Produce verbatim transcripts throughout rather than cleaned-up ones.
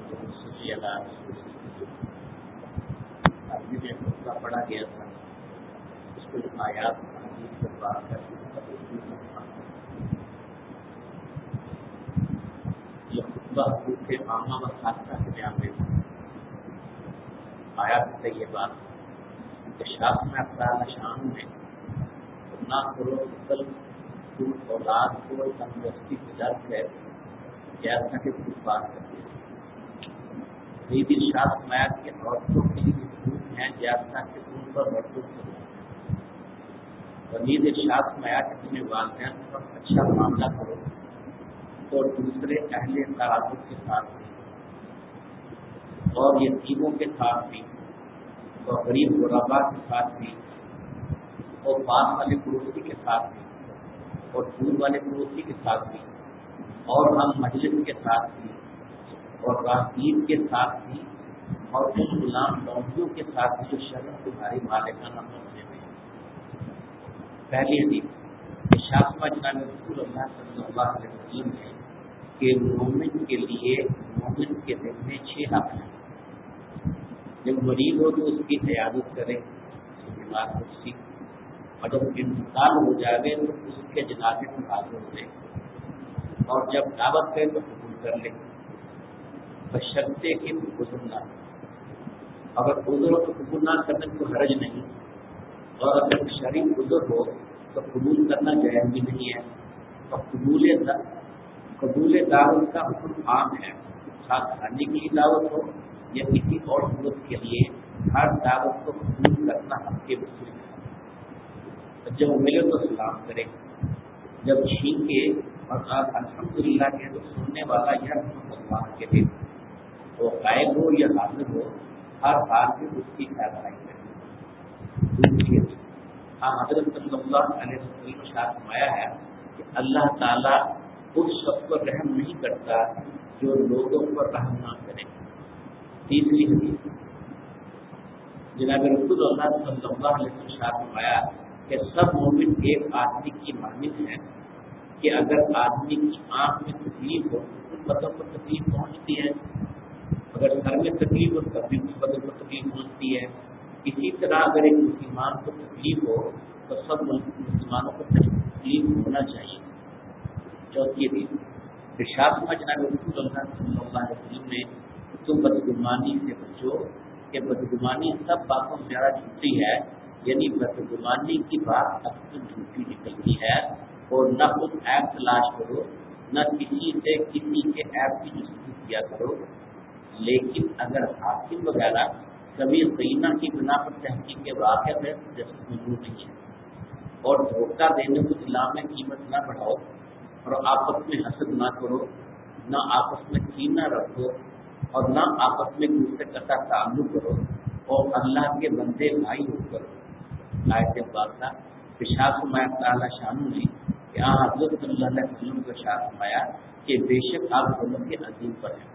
عربی میں خطبہ پڑھا گیا تھا، اس کو آیات حدیث سے بات کر یہ خطبہ حقوق کے عامہ و خاصہ کے بیان میں تھا۔ آیات سے یہ بات کہ شاخ میں افراد شان میں نہ کرو قتل اولاد کو تندرستی گزار کر جیسا کہ خود بات کرتے ہیں عید شاخ میت کے عورتوں کے لیے حقوق ہیں جیسا کہ ان پر مردوں کرنا وزید شاخ میت اپنے والدین پر اچھا معاملہ کرو اور دوسرے اہل تعلق کے ساتھ بھی اور یتیموں کے ساتھ بھی اور غریب غربا کے ساتھ بھی اور پاس والے پڑوسی کے ساتھ بھی اور دور والے پڑوسی کے ساتھ بھی اور ہم مجلس کے ساتھ بھی اور راہگیر کے ساتھ بھی اور ان غلام لونڈیوں کے ساتھ بھی جو شرع تمہاری مالکانہ مرضی میں پہلی حدیث شاخ جناب رسول اللہ صلی اللہ علیہ وسلم نے کہ مومن کے لیے مومن کے دل میں چھ حق ہیں۔ جب مریض ہو تو اس کی عیادت کرے، بیمار کسی اور جب انتقال ہو جائے تو اس کے جنازے میں حاضر ہو جائے اور جب دعوت کرے تو قبول کر لے بشرطے کہ عذر نہ ہو۔ اگر عذر ہو تو قبول نہ کرنے کو حرج نہیں، اور اگر شرعی عذر ہو تو قبول کرنا جائز بھی نہیں ہے۔ اور قبول قبول دعوت کا حکم عام ہے، خاص کھانے کی دعوت ہو یا کسی اور ضرورت کے لیے ہر دعوت کو قبول کرنا حق کے وصول ہے۔ جب ملے تو سلام کرے، جب چھینکے اور آپ الحمدللہ کہے تو سننے والا یا اللہ کے دے، وہ غائب ہو یا حاضر ہو ہر حال میں اس کی خیرائی کرے۔ ہاں حضرت صلی اللہ علیہ وسلم نے فرمایا ہے کہ اللہ تعالیٰ اس شخص پر رحم نہیں کرتا جو لوگوں پر رحم نہ کرے۔ تیسری حدیث جناب رسول اللہ صلی اللہ علیہ وسلم نے فرمایا کہ سب مومن ایک آدمی کی مانند ہیں کہ اگر آدمی کی آنکھ میں تکلیف ہو تو اس بدن کو تکلیف پہنچتی ہے، اگر سر میں تکلیف ہو تب بھی اس بدن کو تکلیف پہنچتی ہے۔ اسی طرح اگر ایک مسلمان کو تکلیف ہو تو سب مسلمانوں کو تکلیف ہونا چاہیے۔ چوتھی حدیث ارشاد میں جناب رسول اللہ صلی اللہ علیہ وسلم نے تم بدگمانی سے بچو کہ بدگمانی سب باتوں سے زیادہ جھوٹی ہے، یعنی بدگمانی کی بات اکثر جھوٹی نکلتی ہے۔ اور نہ خود عیب تلاش کرو، نہ کسی سے کسی کے عیب کی جستجو کیا کرو، لیکن اگر حاکم وغیرہ کبھی قرینہ کی بنا پر تحقیق کے واقع ہے تو جسد موجود نہیں ہے۔ اور دھوکہ دینے کو اسلام میں قیمت نہ بڑھاؤ اور آپس میں حسد نہ کرو، نہ آپس میں کین نہ رکھو اور نہ آپس میں دوسرے کا تعلق کرو اور اللہ کے بندے بھائی ہو کرو۔ آیت بارہ ارشاد فرمایا تعالیٰ شانو نے کہ آن حضرت صلی اللہ علیہ وسلم کو ارشاد فرمایا کہ بے شک آپ دونوں کے عظیم پر ہیں۔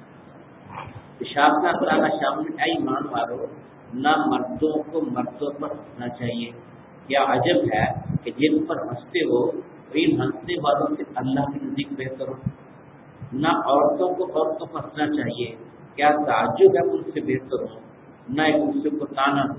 ارشاد تعالیٰ شانو نے اے ایمان والو نہ مردوں کو مردوں پر ہنسنا چاہیے، کیا عجب ہے کہ جن پر ہنستے ہو ان ہنسنے والوں سے اللہ کے نزدیک بہتر ہو۔ نہ عورتوں کو عورتوں پر ہنسنا چاہیے، کیا تعجب ہے ان سے بہتر ہو۔ نہ ایک دوسرے کو تانا دو،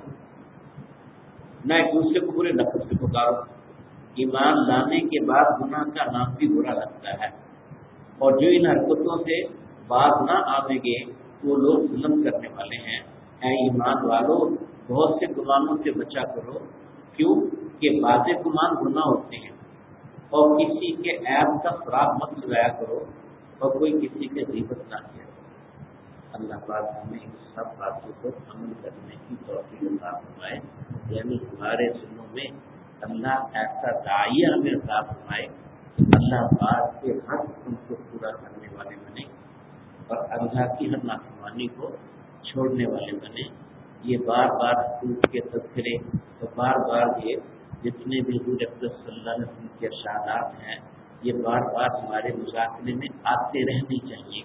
نہ ایک دوسرے کو برے لفظ سے پکارو۔ ایمان لانے کے بعد گناہ کا نام بھی برا لگتا ہے، اور جو ان حرکتوں سے باز نہ آئیں گے وہ لوگ ظلم کرنے والے ہیں۔ اے ایمان والو بہت سے گمانوں سے بچا کرو، کیوں کہ بعض گمان گناہ ہوتے ہیں۔ اور کسی کے عیب کا فراغ مت لگایا کرو اور کوئی کسی کے غیبت نہ کیا۔ اللہ پاک ہمیں ان سب باتوں کو عمل کرنے کی توفیق عطا فرمائے، یعنی ہمارے دلوں میں اللہ ایسا داعیہ ہمیں عطا فرمائے کہ اللہ پاک کے ہر حکم کو پورا کرنے والے بنے اور اللہ کی ہر نافرمانی کو چھوڑنے والے بنے۔ یہ بار بار حقوق کے تذکرے تو بار بار یہ جتنے بھی حضور اکرم صلی اللہ علیہ وسلم کے ارشادات ہیں یہ بار بار ہمارے مذاکرے میں آتے رہنے چاہیے،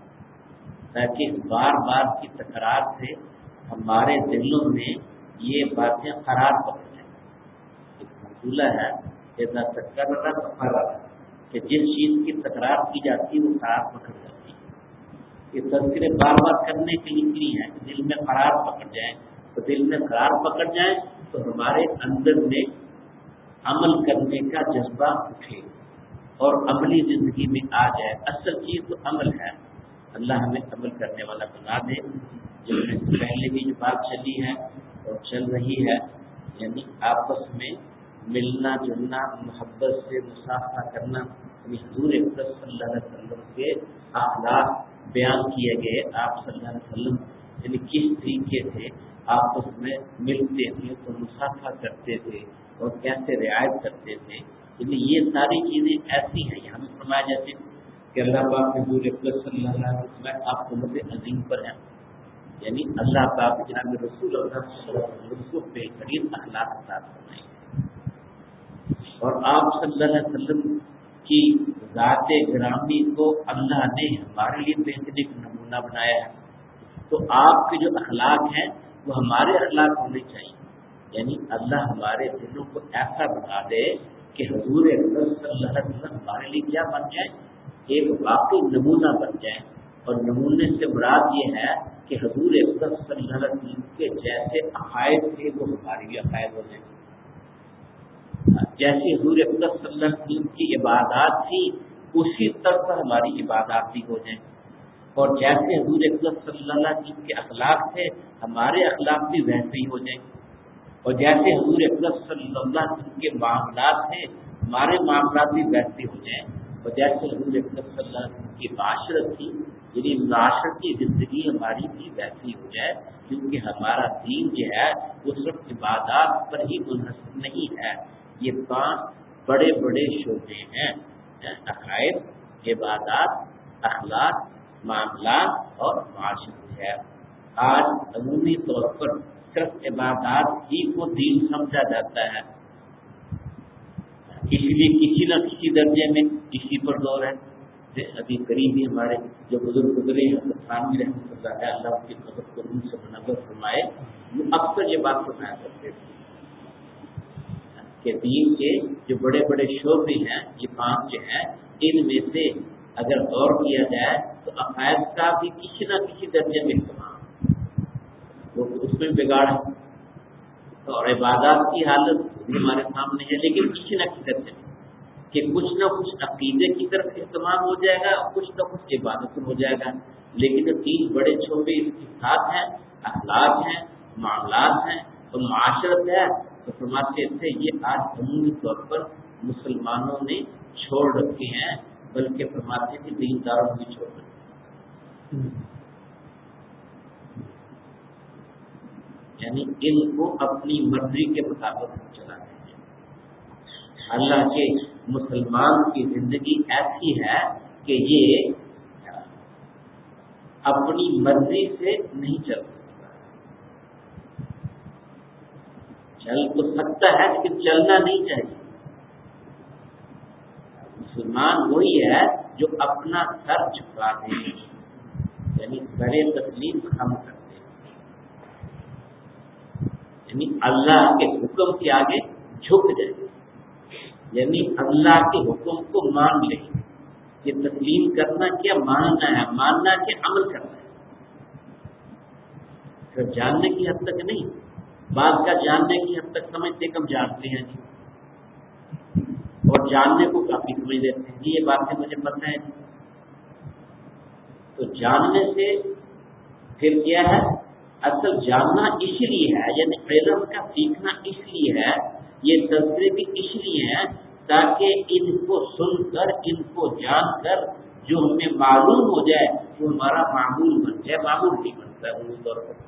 تاکہ بار بار کی تکرار سے ہمارے دلوں میں یہ باتیں قرار پکڑ جائیں۔ ایک منزولہ ہے جیسا تکرر تقرر کہ جس چیز کی تکرار کی جاتی ہے وہ قرار پکڑ جاتی ہے۔ یہ تذکرے بار بار کرنے کے لیے نہیں ہے کہ دل میں قرار پکڑ جائیں، تو دل میں قرار پکڑ جائیں تو ہمارے اندر میں عمل کرنے کا جذبہ اٹھے اور عملی زندگی میں آ جائے۔ اصل چیز تو عمل ہے، اللہ ہمیں عمل کرنے والا بنا دے۔ جس میں سے پہلے بھی جو بات چلی ہے اور چل رہی ہے، یعنی آپس میں ملنا جلنا، محبت سے مصافحہ کرنا، یعنی حضور اقدس صلی اللہ علیہ وسلم کے اخلاق بیان کیے گئے۔ آپ صلی اللہ علیہ وسلم یعنی کس طریقے سے آپس میں ملتے تھے تو مصافحہ کرتے تھے اور کیسے رعایت کرتے تھے، یعنی یہ ساری چیزیں ایسی ہیں۔ یہاں میں فرمایا جاتے کہ اللہ پاک حضور اقدس صلی اللہ علیہ وسلم آپ امت عظیم پر ہیں، یعنی اللہ پاک جناب رسول اللہ صلی اللہ علیہ وسلم کو بہترین اخلاق عطا فرمائے، اور آپ صلی اللہ علیہ وسلم کی ذات گرامی کو اللہ نے ہمارے لیے بہترین نمونہ بنایا ہے۔ تو آپ کے جو اخلاق ہیں وہ ہمارے اخلاق ہونے چاہیے، یعنی اللہ ہمارے دلوں کو ایسا بنا دے کہ حضور اقدس صلی اللہ علیہ وسلم ہمارے لیے کیا بن جائے، ایک واقعی نمونہ بن جائے۔ اور نمونے سے مراد یہ ہے کہ حضور اقدس صلی اللہ علیہ وسلم کے جیسے عقائد تھے وہ ہمارے لیے عقائد ہو جائیں، جیسے حضور اقدس صلی اللہ علیہ وسلم کی عبادات تھی اسی طرح پر ہماری عبادات بھی ہو جائیں، اور جیسے حضور اقدس صلی اللہ علیہ وسلم کے اخلاق تھے ہمارے اخلاق بھی ویسے ہی ہو جائیں، اور جیسے حضور اقدس صلی اللہ علیہ وسلم کے معاملات تھے ہمارے معاملات بھی ویسے ہو جائیں، اور جیسے حضور اقدس صلی اللہ علیہ وسلم کی معاشرت تھی یعنی معاشرت کی زندگی ہماری بھی ویسی ہو جائے، کیونکہ ہمارا دین جو ہے وہ صرف عبادات پر ہی منحصر نہیں ہے۔ یہ پانچ بڑے بڑے شعبے ہیں، عقائد، عبادات، اخلاق، معاملات اور معاشرت ہے۔ آج عمومی طور پر صرف عبادات ہی کو دین سمجھا جاتا ہے، اس لیے کسی نہ کسی درجے میں اسی پر دور ہے۔ ابھی قریب ہی ہمارے جو بزرگ گزرے ہیں خانوی رحمۃ اللہ علیہ، اللہ کی قدر کو ان سے منور فرمائے، وہ اکثر یہ بات فرمایا کرتے تھے کہ دین کے جو بڑے بڑے شعبے ہیں یہ پانچ جو ہیں، ان میں سے اگر غور کیا جائے تو عقائد کا بھی کسی نہ کسی درجے میں اہتمام، وہ اس میں بگاڑ ہے، اور عبادات کی حالت بھی ہمارے سامنے ہے، لیکن کسی نہ کسی درجے میں کہ کچھ نہ کچھ عقیدے کی طرف اہتمام ہو جائے گا، کچھ نہ کچھ عبادت ہو جائے گا، لیکن تین بڑے شعبے اس کے ساتھ ہیں، اخلاق ہیں، معاملات ہیں اور معاشرت ہے۔ تو فرماتے تھے یہ آج عمومی طور پر مسلمانوں نے چھوڑ رکھے ہیں، بلکہ فرماتے تھے دینداروں بھی چھوڑ رکھے ہیں، یعنی ان کو اپنی مرضی کے مطابق چلاتے ہیں۔ اللہ کے مسلمان کی زندگی ایسی ہے کہ یہ اپنی مرضی سے نہیں چل سکتا، چل تو سکتا ہے لیکن چلنا نہیں چاہیے۔ مسلمان وہی ہے جو اپنا سر جھکا دے، یعنی سر تسلیم خم کر دے، یعنی اللہ کے حکم کے آگے جھک جائے، یعنی اللہ کے حکم کو مان لے۔ یہ تسلیم کرنا کیا ماننا ہے، ماننا کہ عمل کرنا ہے، صرف جاننے کی حد تک نہیں، بعض کا جاننے کی حد تک سمجھتے کم جانتے ہیں جی، اور جاننے کو کافی سمجھ لیتے ہیں جی، یہ باتیں مجھے پتہ ہے جی۔ تو جاننے سے پھر کیا ہے، اصل جاننا اس لیے ہے، یعنی علم کا سیکھنا اس لیے ہے، یہ تذکرے بھی اس لیے ہیں تاکہ ان کو سن کر، ان کو جان کر جو ہمیں معلوم ہو جائے وہ ہمارا معمول بن جائے۔ معمول نہیں بنتا ہے عمومی طور پر،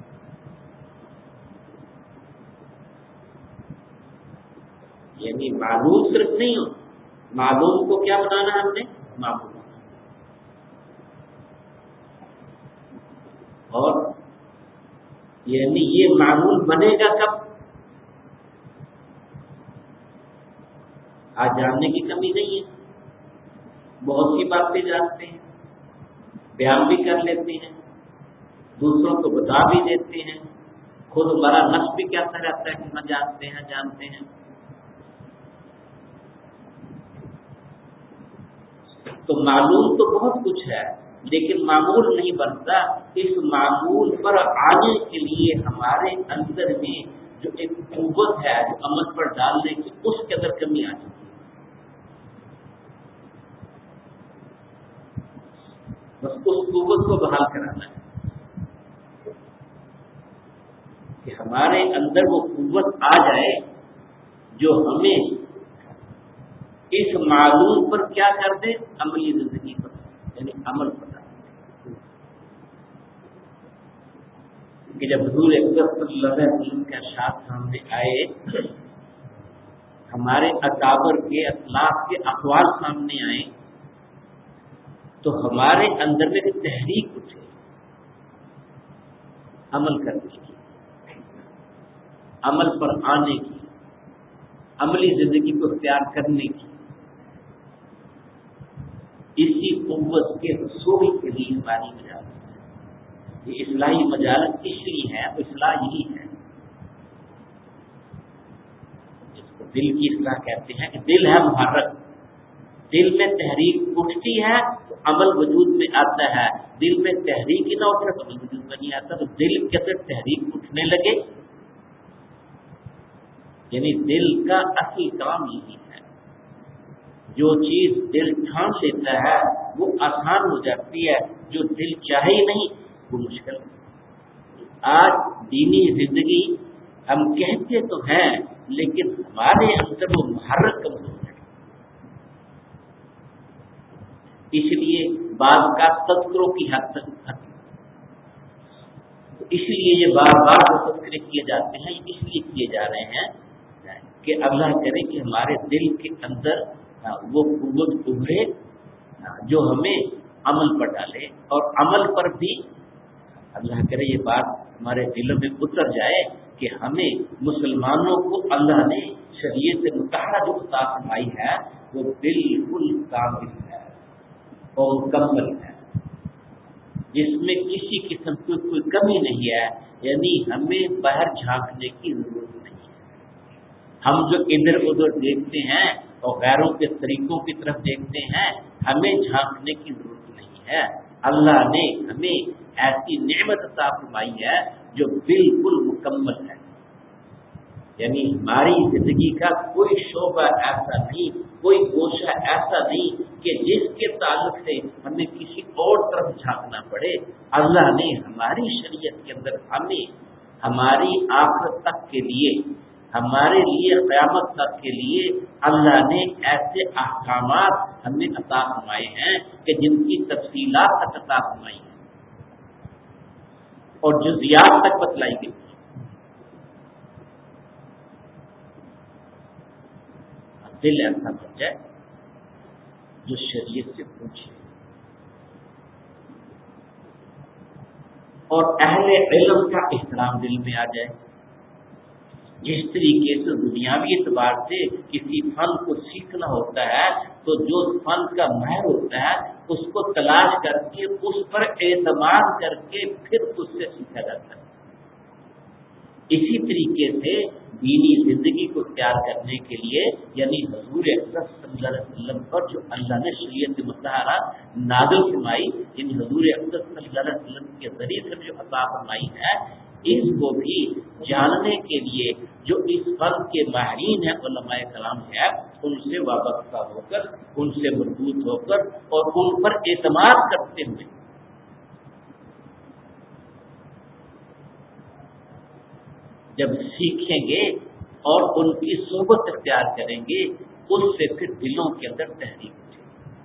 یعنی معلوم صرف نہیں ہو، معلوم کو کیا بنانا ہم نے، معمول، اور یعنی یہ معمول بنے گا کب؟ آج جاننے کی کمی نہیں ہے، بہت سی باتیں جانتے ہیں، بیان بھی کر لیتے ہیں، دوسروں کو بتا بھی دیتے ہیں، خود ہمارا نفس بھی کہتا رہتا ہے کہ ہم جانتے ہیں جانتے ہیں۔ تو معلوم تو بہت کچھ ہے، لیکن معمول نہیں بنتا. اس معمول پر آنے کے لیے ہمارے اندر میں جو ایک قوت ہے جو عمل پر ڈالنے کی، اس کے اندر کمی آ چکی ہے. بس اس قوت کو بحال کرانا ہے کہ ہمارے اندر وہ قوت آ جائے جو ہمیں اس معلوم پر کیا کر دے، عملی زندگی پر، یعنی عمل پر. کہ جب حضور اکرم صلی اللہ علیہ وسلم کے ارشاد سامنے آئے، ہمارے اکابر کے اخلاق کے اقوال سامنے آئے، تو ہمارے اندر میں تحریک اٹھے عمل کرنے کی، عمل پر آنے کی، عملی زندگی کو اختیار کرنے کی. اسی قوت کے حصول کے لیے ہماری مجالس ہے. یہ اصلاحی مجالس اس لیے ہے، تو اصلاح یہی ہے جس کو دل کی اصلاح کہتے ہیں کہ دل ہے محرک، دل میں تحریک اٹھتی ہے تو عمل وجود میں آتا ہے. دل میں تحریک ہی نہ اٹھے تو عمل وجود میں نہیں آتا. تو دل کے اندر تحریک اٹھنے لگے، یعنی دل کا اصل کام یہی ہے. جو چیز دل ٹھان لیتا ہے وہ آسان ہو جاتی ہے، جو دل چاہے ہی نہیں وہ مشکل ہے. آج دینی زندگی ہم کہتے تو ہیں لیکن ہمارے اندر وہ محرک کمزور ہے. اس لیے بعض کا تذکروں کی حد تک اس لیے یہ بار بار تذکرے کیے جاتے ہیں، اس لیے کیے جا رہے ہیں کہ اللہ کرے کہ ہمارے دل کے اندر وہ قوت ابھرے جو ہمیں عمل پر ڈالے، اور عمل پر بھی اللہ کرے یہ بات ہمارے دلوں میں اتر جائے کہ ہمیں مسلمانوں کو اللہ نے شریعت مطہرہ جو عطا فرمائی ہے وہ بالکل کامل ہے اور مکمل ہے، جس میں کسی قسم کی کوئی کمی نہیں ہے. یعنی ہمیں باہر جھانکنے کی ضرورت نہیں ہے. ہم جو ادھر ادھر دیکھتے ہیں اور غیروں کے طریقوں کی طرف دیکھتے ہیں، ہمیں جھانکنے کی ضرورت نہیں ہے. اللہ نے ہمیں ایسی نعمت عطا فرمائی ہے جو بالکل مکمل ہے. یعنی ہماری زندگی کا کوئی شعبہ ایسا نہیں، کوئی گوشہ ایسا نہیں کہ جس کے تعلق سے ہمیں کسی اور طرف جھانکنا پڑے. اللہ نے ہماری شریعت کے اندر ہمیں ہماری آخرت تک کے لیے، ہمارے لیے قیامت تک کے لیے اللہ نے ایسے احکامات ہمیں عطا فرمائے ہیں کہ جن کی تفصیلات تک عطا فرمائی ہیں اور جزیات تک بتلائی گئی. دل ایسا بن جائے جو شریعت سے پوچھے، اور اہل علم کا احترام دل میں آ جائے. جس طریقے سے دنیاوی اعتبار سے کسی فن کو سیکھنا ہوتا ہے تو جو فن کا ماہر ہوتا ہے اس کو تلاش کر کے اس پر اعتماد کر کے پھر اس سے سیکھا جاتا ہے. اسی طریقے سے دینی زندگی کو اختیار کرنے کے لیے، یعنی حضور اکرم صلی اللہ علیہ وسلم پر جو اللہ نے شریعت مطہرہ نازل فرمائی، یعنی حضور اکرم صلی اللہ علیہ وسلم کے ذریعے سے جو عطا فرمائی ہے، اس کو بھی جاننے کے لیے جو اس فن کے ماہرین ہیں، علماء کرام ہیں، ان سے وابستہ ہو کر، ان سے مربوط ہو کر اور ان پر اعتماد کرتے ہوئے جب سیکھیں گے اور ان کی صحبت اختیار کریں گے، اس سے پھر دلوں کے اندر تحریک اٹھے.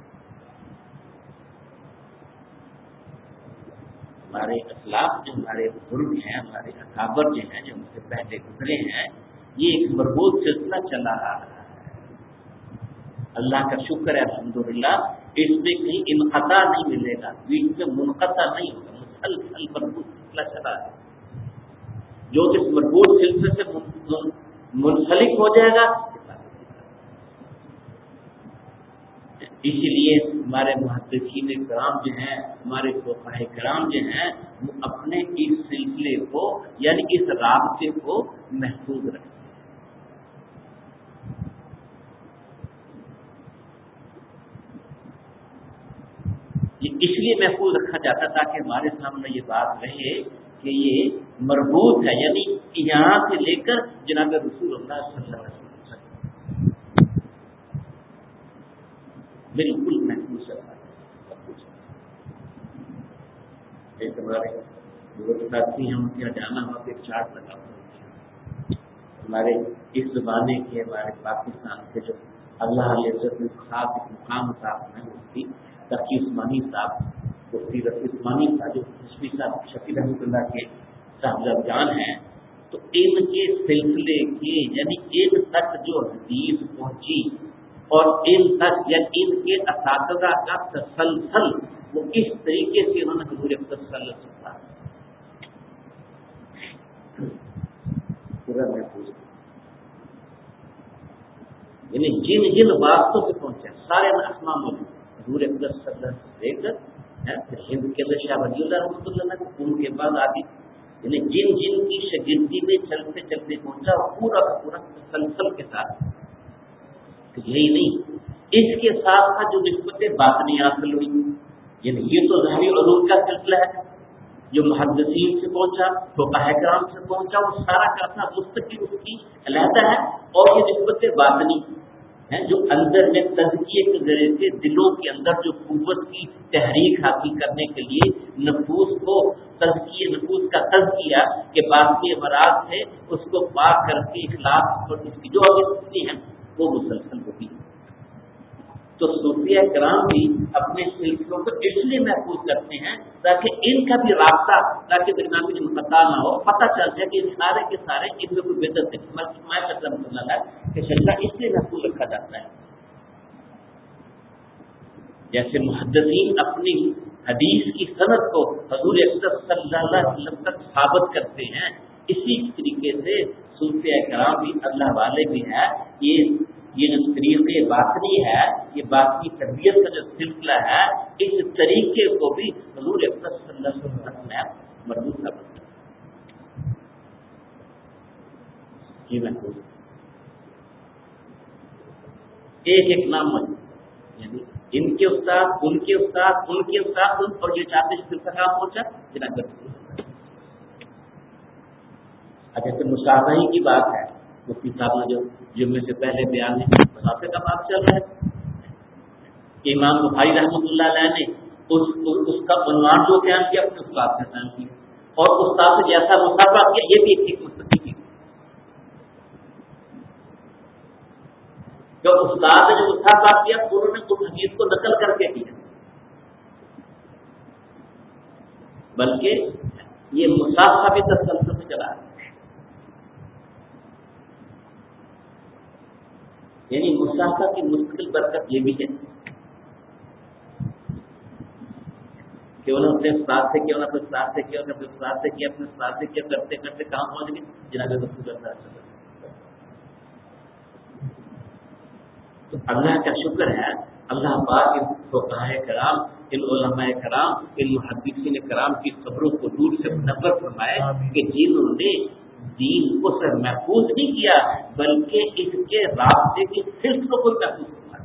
ہمارے اسلاف جو ہمارے بزرگ ہیں، ہمارے اکابر جو ہیں، جو ہم سے پہلے گزرے ہیں، یہ ایک مربوط سلسلہ چلا آ رہا ہے. اللہ کا شکر ہے الحمدللہ، اس میں کہیں انقطاع نہیں ملے گا، بیچ میں منقطع نہیں ہوگا، مسلسل مربوط سلسلہ چلا ہے. جو اس مربوط سلسلے سے منسلک ہو جائے گا. اسی لیے ہمارے محدثین کرام جو ہیں، ہمارے فقہاء کرام جو ہیں، وہ اپنے اس سلسلے کو، یعنی اس رابطے کو محفوظ رکھتے ہیں. یہ اس لیے محفوظ رکھا جاتا ہے تاکہ ہمارے سامنے یہ بات رہے کہ یہ مربوط ہے، یعنی یہاں سے لے کر جناب رسول اللہ صلی اللہ علیہ وسلم بالکل محفوظ ہے۔ ایک ہمارے ساتھی ہیں، ان کے یہاں جانا ہوا تو ایک چارٹ لگا ہوا ہمارے اس زمانے کے، ہمارے پاکستان کے جو اللہ علیہ وسلم خاص مقام صاحب ہیں، مفتی تقی عثمانی صاحب، مفتی رفیع عثمانی صاحب جو حسبی صاحب شفیع رحمۃ اللہ کے صاحب جان ہیں، تو ان کے سلسلے کے یعنی ان تک جو حدیث پہنچی اور ان تک یعنی ان کے اساتذہ کا تسلسل وہ اس طریقے سے انہوں نے حضور اقدس صلی اللہ علیہ وسلم پورا محفوظ، یعنی جن جن واسطوں سے پہنچے سارے اسماء موجود حضور اقدس صلی اللہ علیہ وسلم، پھر ہند کے اندر شاہ ولی اللہ رحمۃ اللہ نے ان کے بعد آدھی، یعنی جن جن کی شاگردی میں چلتے چلتے پہنچا پورا کا پورا تسلسل کے ساتھ۔ یہی نہیں، اس کے ساتھ ساتھ جو نسبت باطنی حاصل ہوئی، یعنی یہ تو ظاہری علوم کا سلسلہ ہے جو محدثین سے پہنچا، فقہاء کرام سے پہنچا، وہ سارا کا سارا مستقل اس کی علیحدہ ہے، اور یہ نسبت باطنی ہے جو اندر میں تزکیے کے ذریعے سے دلوں کے اندر جو قوت کی تحریک حاصل کرنے کے لیے نفوس کو تزکیے، نفوس کا تزکیہ کہ باطنی امراض سے اس کو پاک کر کے اخلاص اور اس کی جو ابھی ہیں وہ مسلسل ہوتی ہے۔ تو صوفیہ کرام بھی اپنے سلسلوں کو اس لیے محفوظ کرتے ہیں تاکہ ان کا بھی رابطہ، تاکہ درمیان میں انقطاع نہ ہو، پتہ چل جائے کہ سارے کے سارے ان میں کوئی بدعت ہے کہ شجرہ اس لیے محفوظ رکھا جاتا ہے۔ جیسے محدثین اپنی حدیث کی سند کو حضور اقدس صلی اللہ علیہ وسلم تک ثابت کرتے ہیں، اسی طریقے سے صوفیہ کرام بھی اللہ والے بھی ہیں، یہ یہ جو طریقے باطنی ہے، یہ باطنی تربیت کا جو سلسلہ ہے، اس طریقے کو بھی حضور اقدس صلی اللہ علیہ وسلم نے مربوط ثابت کیا۔ یہ محفوظ ایک ایک نام موجود، یعنی ان کے استاد، ان کے استاد، ان کے استاد، اور یہ چاہتے ہیں سلسلہ کہاں پہنچا جناب۔ اچھا تو مصافحہ کی بات ہے، مفتی صاحب نے جو جمعے سے پہلے بیان ہے، مصافحے کا بات چل رہا ہے۔ امام بخاری رحمۃ اللہ علیہ نے اس, اس کا عنوان جو بیان کیا اپنے استاد سے بیان کیا، اور استاد سے جیسا مصافحہ کیا یہ بھی ایک مستقل کی، جو استاد نے جو مصافحہ کیا انہوں نے اس حدیث کو نقل کر کے کیا، بلکہ یہ مصافحہ بھی تسلسل سے چلا ہے، یعنی مصافحہ کی مستقل برکت یہ بھی ہے کہ انہوں نے اپنے استاد سے کیا، انہوں نے اپنے استاد سے کیا، اپنے استاد سے کیا، اپنے استاد سے کیا، کرتے کرتے کہاں پہنچ گئے جناب رسول اللہ صلی اللہ علیہ وسلم۔ تو اللہ کا شکر ہے، اللہ پاک ان فقہاء کرام، ان علماء کرام، ان محدثین کرام کی قبروں کو دور سے منور فرمائے کہ جنہوں نے دین کو صرف محفوظ نہیں کیا بلکہ اس کے رابطے کے سلسلوں کو محفوظ فرمایا۔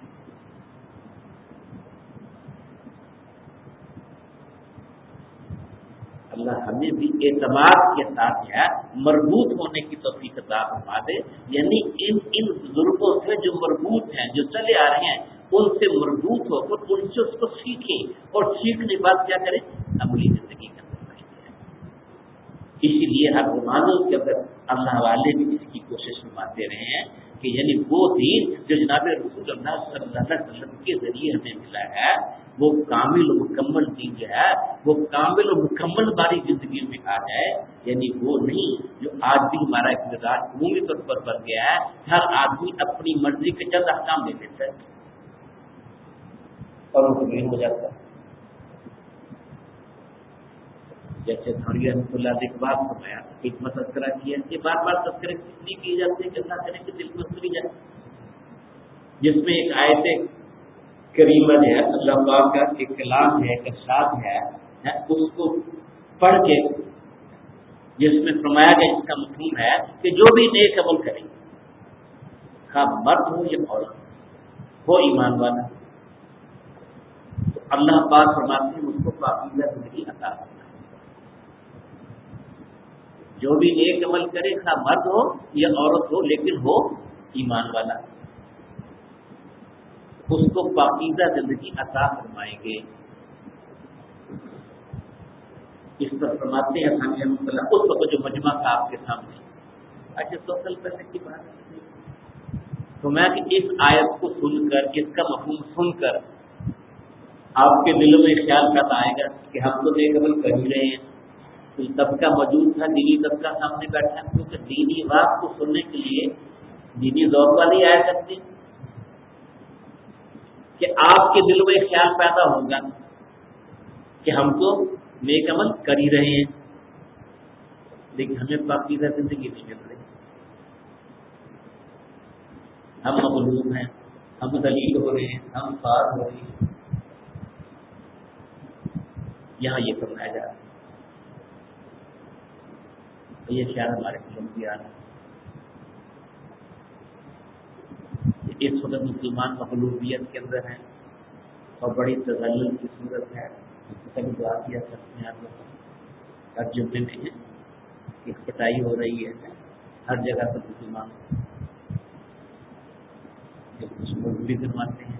اللہ ہمیں بھی اعتماد کے ساتھ ہے مربوط ہونے کی توفیق عطا فرما دے، یعنی ان ان بزرگوں سے جو مربوط ہیں، جو چلے آ رہے ہیں، ان سے مربوط ہو کر ان سے اس کو سیکھیں، اور سیکھنے کے بعد کیا کریں، عملی زندگی کا اسی لیے ہر زمانے کے اندر اللہ والے بھی اس کی کوشش فرماتے رہے ہیں کہ یعنی وہ دین جو جناب رسول اللہ صلی اللہ علیہ وسلم کے ذریعے ہمیں ملا ہے، وہ کامل و مکمل دین جو ہے، وہ کامل و مکمل ہماری زندگی میں آ جائے، یعنی وہ نہیں جو آج بھی ہمارا اقتدار عمومی طور پر بڑھ گیا ہے، ہر آدمی اپنی مرضی کے چند احکام دے دیتا ہے اور وہ تبدیل ہو جاتا ہے۔ جیسے دھوری رحمۃ اللہ نے ایک بات فرمایا، ایک تذکرہ کیا، یہ بار بار تذکرے اس لیے کیے جاتے ہیں کہ اللہ کرے کہ دل کو سنی جائے، جس میں ایک آیت کریمہ ہے، اللہ پاک کا ایک کلام ہے، ایک ارشاد ہے، اس کو پڑھ کے جس میں فرمایا گیا، جس کا مفہوم ہے کہ جو بھی نیک عمل کرے، خواہ مرد ہو یا عورت ہو ایمان والا، تو اللہ پاک فرماتے ہیں اس کو پاکیزہ زندگی عطا کرنا ہے. جو بھی نیک عمل کرے خواہ مرد ہو یا عورت ہو لیکن ہو ایمان والا اس کو پاکیزہ زندگی عطا فرمائیں گے. اس پر فرماتے ہیں حسانی رحمۃ اللہ اس وقت جو مجمع تھا آپ کے سامنے. اچھا سو سال پہلے کی بات ہے تو میں کہ اس آیت کو سن کر اس کا مفہوم سن کر آپ کے دلوں میں خیال پیدا آئے گا کہ ہم تو نیک عمل کر ہی رہے ہیں. طبقہ موجود تھا دینی طبقہ سامنے بیٹھا کیونکہ دینی بات کو سننے کے لیے دینی ذوق والے آیا کرتے ہیں کہ آپ کے دل میں خیال پیدا ہوگا کہ ہم تو نیک عمل کر ہی رہے ہیں لیکن ہمیں پاکیزہ زندگی نہیں مل رہی. ہم مغلوب ہیں, ہم ذلیل ہو رہے ہیں, ہم خوار ہو رہے ہیں. یہاں یہ فرمایا جا رہا ہے. یہ خیال ہمارے دلوں میں آ رہا ہے. اس وقت مسلمان مغلوبیت کے اندر ہیں اور بڑی تذلل کی صورت ہے. کبھی دعا کیا کرتے ہیں آپ لوگ ہر جمعے میں ہیں کہ پٹائی ہو رہی ہے ہر جگہ پر مسلمان بھی کرواتے ہیں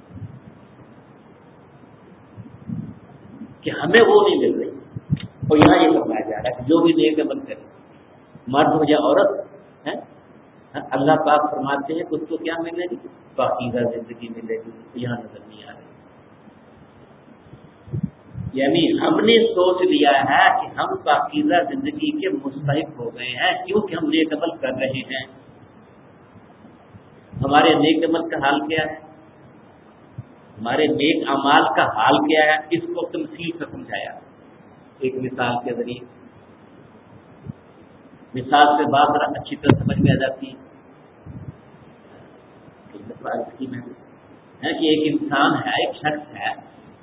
کہ ہمیں وہ نہیں مل رہی. اور یہاں یہ فرمایا جا رہا ہے کہ جو بھی نیک عمل کرے مرد ہو یا عورت ہے اللہ پاک فرماتے ہیں کہ اس کو کیا ملے گی پاکیزہ زندگی ملے گی. یہاں نظر نہیں آ رہی. یعنی ہم نے سوچ لیا ہے کہ ہم پاکیزہ زندگی کے مستحق ہو گئے ہیں کیونکہ ہم نیک عمل کر رہے ہیں. ہمارے نیک عمل کا حال کیا ہے, ہمارے نیک اعمال کا حال کیا ہے, اس کو تمثیل سے سمجھایا ایک مثال کے ذریعے. مثال سے بات اچھی طرح سمجھ میں آ جاتی ہے. کہ ایک انسان ہے, ایک شخص ہے,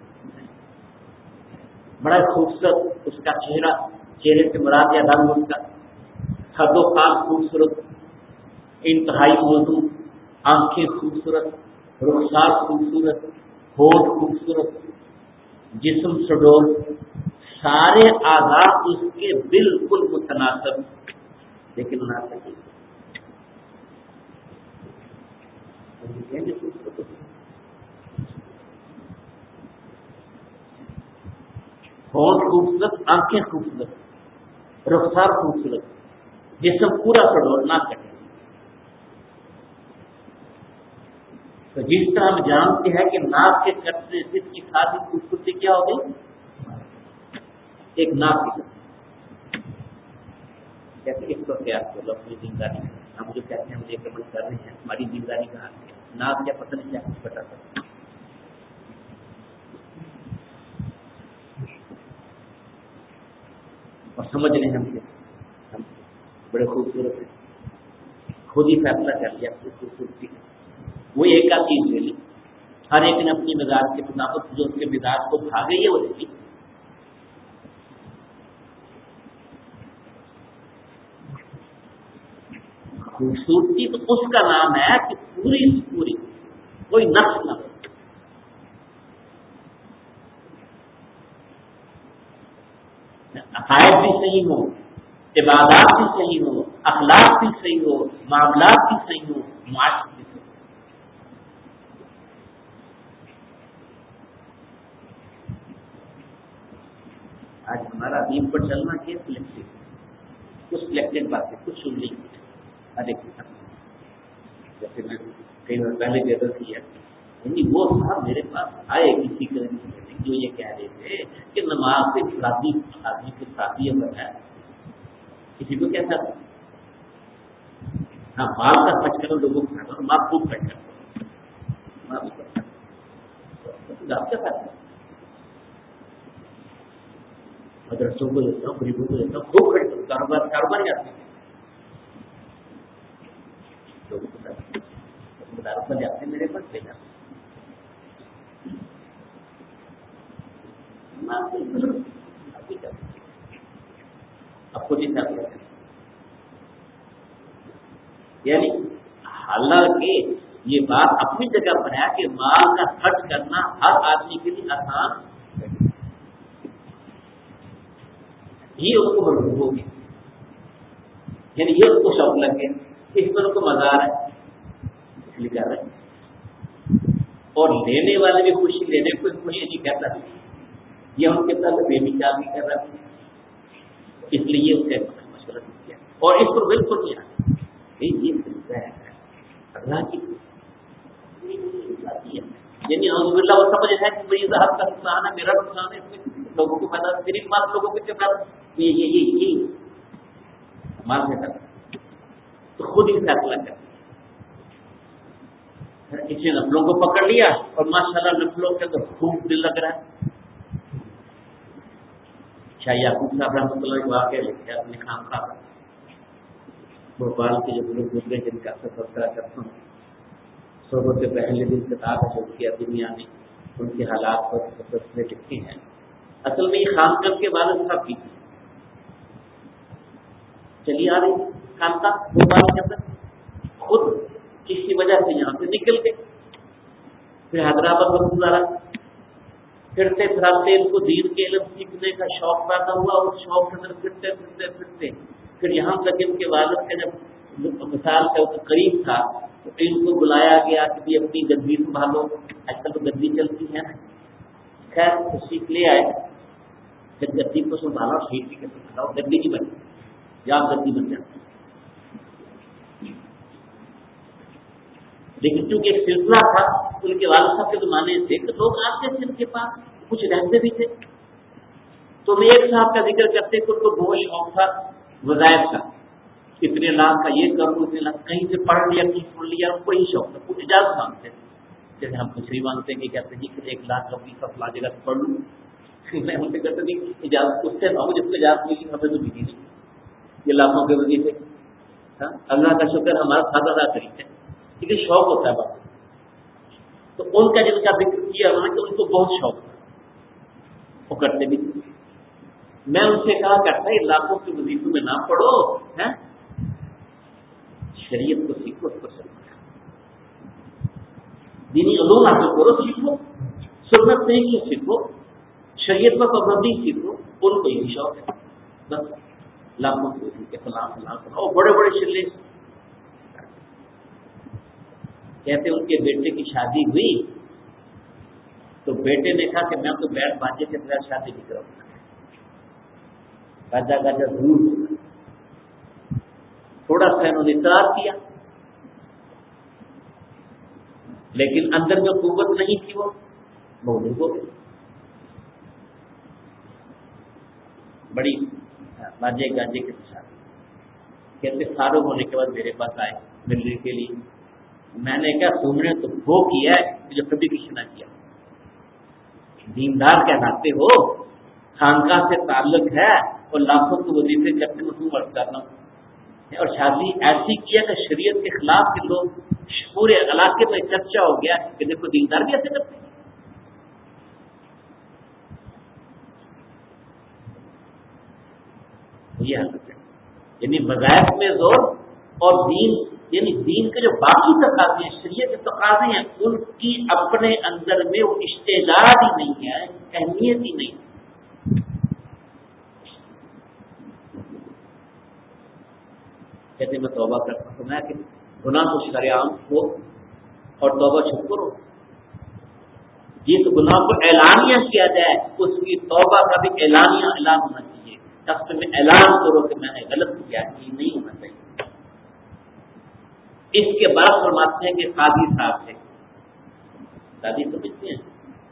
بڑا خوبصورت اس کا چہرہ, چہرے سے مراد یا رنگ اس کا حد و خاص خوبصورت, انتہائی موزوں, آنکھیں خوبصورت, رخسار خوبصورت, ہونٹ خوبصورت, جسم سڈول, سارے اعضاء اس کے بالکل متناسب لیکن مناسب ہونٹ خوبصورت, آنکھیں خوبصورت, رخسار خوبصورت, جسم پورا سڈول نہ کٹے. تو جس طرح ہم جانتے ہیں کہ ناک کے کٹنے سے اس کی خاصی خوبصورتی کیا ہوگی, ایک ناک کی کہتے اس کو کیا کرو اپنی دینداری ہم جو کہتے ہیں ہم یہ عمل کر رہے ہیں ہماری دینداری کا حال ہے. ناک کیا پتہ نہیں کیا کچھ بتا سکتے اور سمجھ لیں ہم کہ ہم بڑے خوبصورت ہیں, خود ہی فیصلہ کر لیا اپنی خوبصورتی کا. وہ ایک آدھ چیز لے لی, ہر ایک نے اپنی مزاج کے مطابق جو اس کے مزاج کو بھا گئی ہے وہ لے لی. خوبصورتی تو اس کا نام ہے کہ پوری پوری کوئی نقص نہ ہو. عقائد بھی صحیح ہو, عبادات بھی صحیح ہو, اخلاق بھی صحیح ہو, معاملات بھی صحیح ہو, معاشرے بھی صحیح ہو. آج ہمارا دین پر چلنا کیا سلیکٹڈ, کچھ سلیکٹڈ باتیں کچھ سن لی. ارے جیسے میں کئی بار پہلے بھی عرض کیا یعنی وہ صاحب میرے پاس آئے کسی کے جو یہ کہہ رہے تھے کہ نماز سے شادی آدمی کے ساتھی ہے, کسی کو کہتا تھا ہاں مال کا خرچ کرو لوگوں کو کھانا ماں خوب خرچ کرو, ماں بھی خرچ کرو آپ کیا کرتے مدرسوں کو دیتا ہوں, غریبوں کو دیتا ہوں, خوب خرچ کرو, کاروبار کاروبار جاتے ہیں لوگوں کو مدارس میں جاتے ہیں میرے پاس لے جاتے اب خود ہی کرتے ہیں. یعنی حالانکہ یہ بات اپنی جگہ پر ہے کہ مال کا خرچ کرنا ہر آدمی کے لیے آسان یہ اس کو مرغوب ہوگی، یعنی یہ اس کو شوق لگ گیا، اس پر اس کو مزار ہے اس لیے کر رہے ہیں، اور لینے والے بھی خوشی لینے کو خوشی نہیں کہتا، یہ ان کے ساتھ بے مثال نہیں کر رہا تھا، اس لیے اس سے مشورہ کیا اور اس پر بالکل نہیں آیا یہ طریقہ ہے اللہ کی، یعنی حضب اللہ وہ سمجھ ہے کہ میری ذات کا نقصان ہے، میرا نقصان ہے، اس میں لوگوں کو فائدہ، میری بات لوگوں کو کیا فائدہ، یہ یہ یہ یہ مال سے کرتا تو خود ہی فیصلہ کرتا، کسی نفلوں کو پکڑ لیا اور ماشاءاللہ نفلوں کے اندر خوب دل لگ رہا ہے۔ شاہ یعقوب صاحب رحمۃ اللہ کے واقعہ لکھے اپنے خان صاحب بھوپال کے جو لوگ گزرے جن کا اکثر تذکرہ کرتا ہوں، صحبت کے پہلے دن کتاب ہے جو کیا دنیا میں ان کے حالات پر فیصلے لکھے ہیں۔ اصل میں یہ خان کر کے والد صاحب کی تھی، چلی آ رہی خانقاہ بھوپال کے اندر، خود کسی وجہ سے یہاں سے نکل گئے، پھر حیدرآباد میں گزارا، پھرتے پھراتے ان کو دین کے علم سیکھنے کا شوق پیدا ہوا، اور شوق کے اندر پھرتے پھرتے پھرتے پھر یہاں تک ان کے والد کا جب مثال کا قریب تھا تو ان کو بلایا گیا کہ اپنی گدی سنبھالو، آج کل تو گدی چلتی ہے نا، خیر تو سیکھ لے آئے، جب گدی کو سنبھالا سیکھ کے سنبھالا گدی کی بنی یا گدی بن جاتی، لیکن چونکہ ایک سلسلہ تھا ان کے والد صاحب کے زمانے سے کہ لوگ آتے تھے ان کے پاس، کچھ رہتے بھی تھے، تو میں ایک صاحب کا ذکر کرتے کہ ان کو بہت شوق تھا وظائف کا، اتنے لاکھ کا یہ کروں، اتنے لاکھ کہیں سے پڑھ لیا کہیں سن لیا، ان کو یہی شوق تھا، کچھ اجازت مانگتے تھے، جیسے ہم کچھ نہیں مانگتے کہ کہتے ہیں کہ ایک لاکھ کا بیس فلا جگہ سے پڑھ لوں، میں ان سے کہتے نہیں اجازت اس سے نہ ہو جس کو اجازت ملی ہمیں تو ملی نہیں، یہ لاکھوں کے وظیفے، اللہ کا شکر ہمارا سادہ ادا طریقہ ہے، لیکن شوق ہوتا ہے بات، تو ان کا جن کا ذکر کیا انہوں نے کہ ان کو بہت شوق تھا، وہ کرتے بھی تھے، میں ان سے کہا کرتا ہے لاکھوں کے وظیفوں میں نہ پڑھو، شریعت کو سیکھو، اس کو سیکھو، دینی علوم حاصل کرو، سیکھو، سنت نہیں کی سیکھو، شریعت پر پابندی سیکھو، ان کو یہی شوق ہے، بس لاکھوں کے وظیفے فلاں فلاں فلاں، اور بڑے بڑے شلے کہتے ان کے بیٹے کی شادی ہوئی تو بیٹے نے کہا کہ میں تو بیٹھ باجے کے بغیر شادی نہیں کروں گا، گاجا گاجا ضرور ہوگا، تھوڑا سا انہوں نے اصرار کیا، لیکن اندر جو قوت نہیں تھی وہ موجود ہو گئی، بڑی باجے گاجے کے ساتھ کہتے فارغ ہونے کے بعد میرے پاس آئے ملنے کے لیے، میں نے کہا تم نے تو وہ کیا ہے جو کبھی کسی نہ کیا، دیندار کہلاتے ہو، خانقاہ سے تعلق ہے اور لاکھوں کے وظیفے کرتے ہو، تم عرض کرنا، اور شادی ایسی کیا کہ شریعت کے خلاف کے لوگ پورے علاقے میں چرچا ہو گیا کہ دیکھو دیندار بھی ایسے کرتے ہیں، یہ حالت ہے، یعنی وظائف میں زور اور دین، یعنی دین کے جو باقی تقاضے ہیں، شریعت کے تقاضے ہیں، ان کی اپنے اندر میں وہ اشتغال ہی نہیں ہے، اہمیت ہی نہیں، کہتے میں توبہ کرتا ہوں، میں کہ گناہ تو شریعام ہو اور توبہ چھپ کرو، جس گناہ کو اعلانیہ کیا جائے اس کی توبہ کا بھی اعلانیہ اعلان ہونا چاہیے، تب میں اعلان کرو کہ میں نے غلط کیا، یہ نہیں ہونا چاہیے۔ اس کے بعد فرماتے ہیں کہ قاضی صاحب سے، قاضی سمجھتے ہیں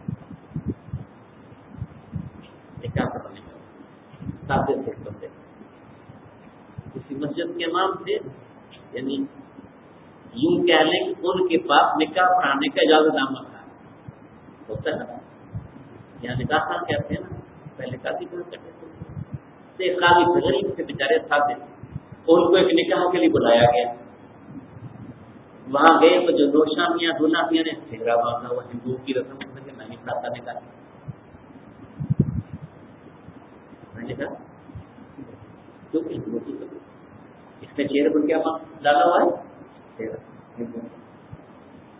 کیا کرنے قاضی سے بندے کسی مسجد کے امام تھے، یعنی یوں کہہ لیں کہ ان کے پاس نکاح پڑھانے کا اجازت نامہ تھا، ہوتا ہے نا، یہاں نکاح خان کہتے ہیں نا، پہلے قاضی کہا کرتے تھے، قاضی سے غریب سے بیچارے ساتھ دیتے، ان کو ایک نکاح کے لیے بلایا گیا، وہاں گئے تو جو دوشا میاں دولہا میاں نے سہرا باندھا ہوا، ہندوؤں کی رسم میں میں نہیں پڑھاتا نکاح، میں نے کہا کیونکہ ہندوؤں کی رسم اس میں چہرے پر کیا ڈالا ہوا ہے،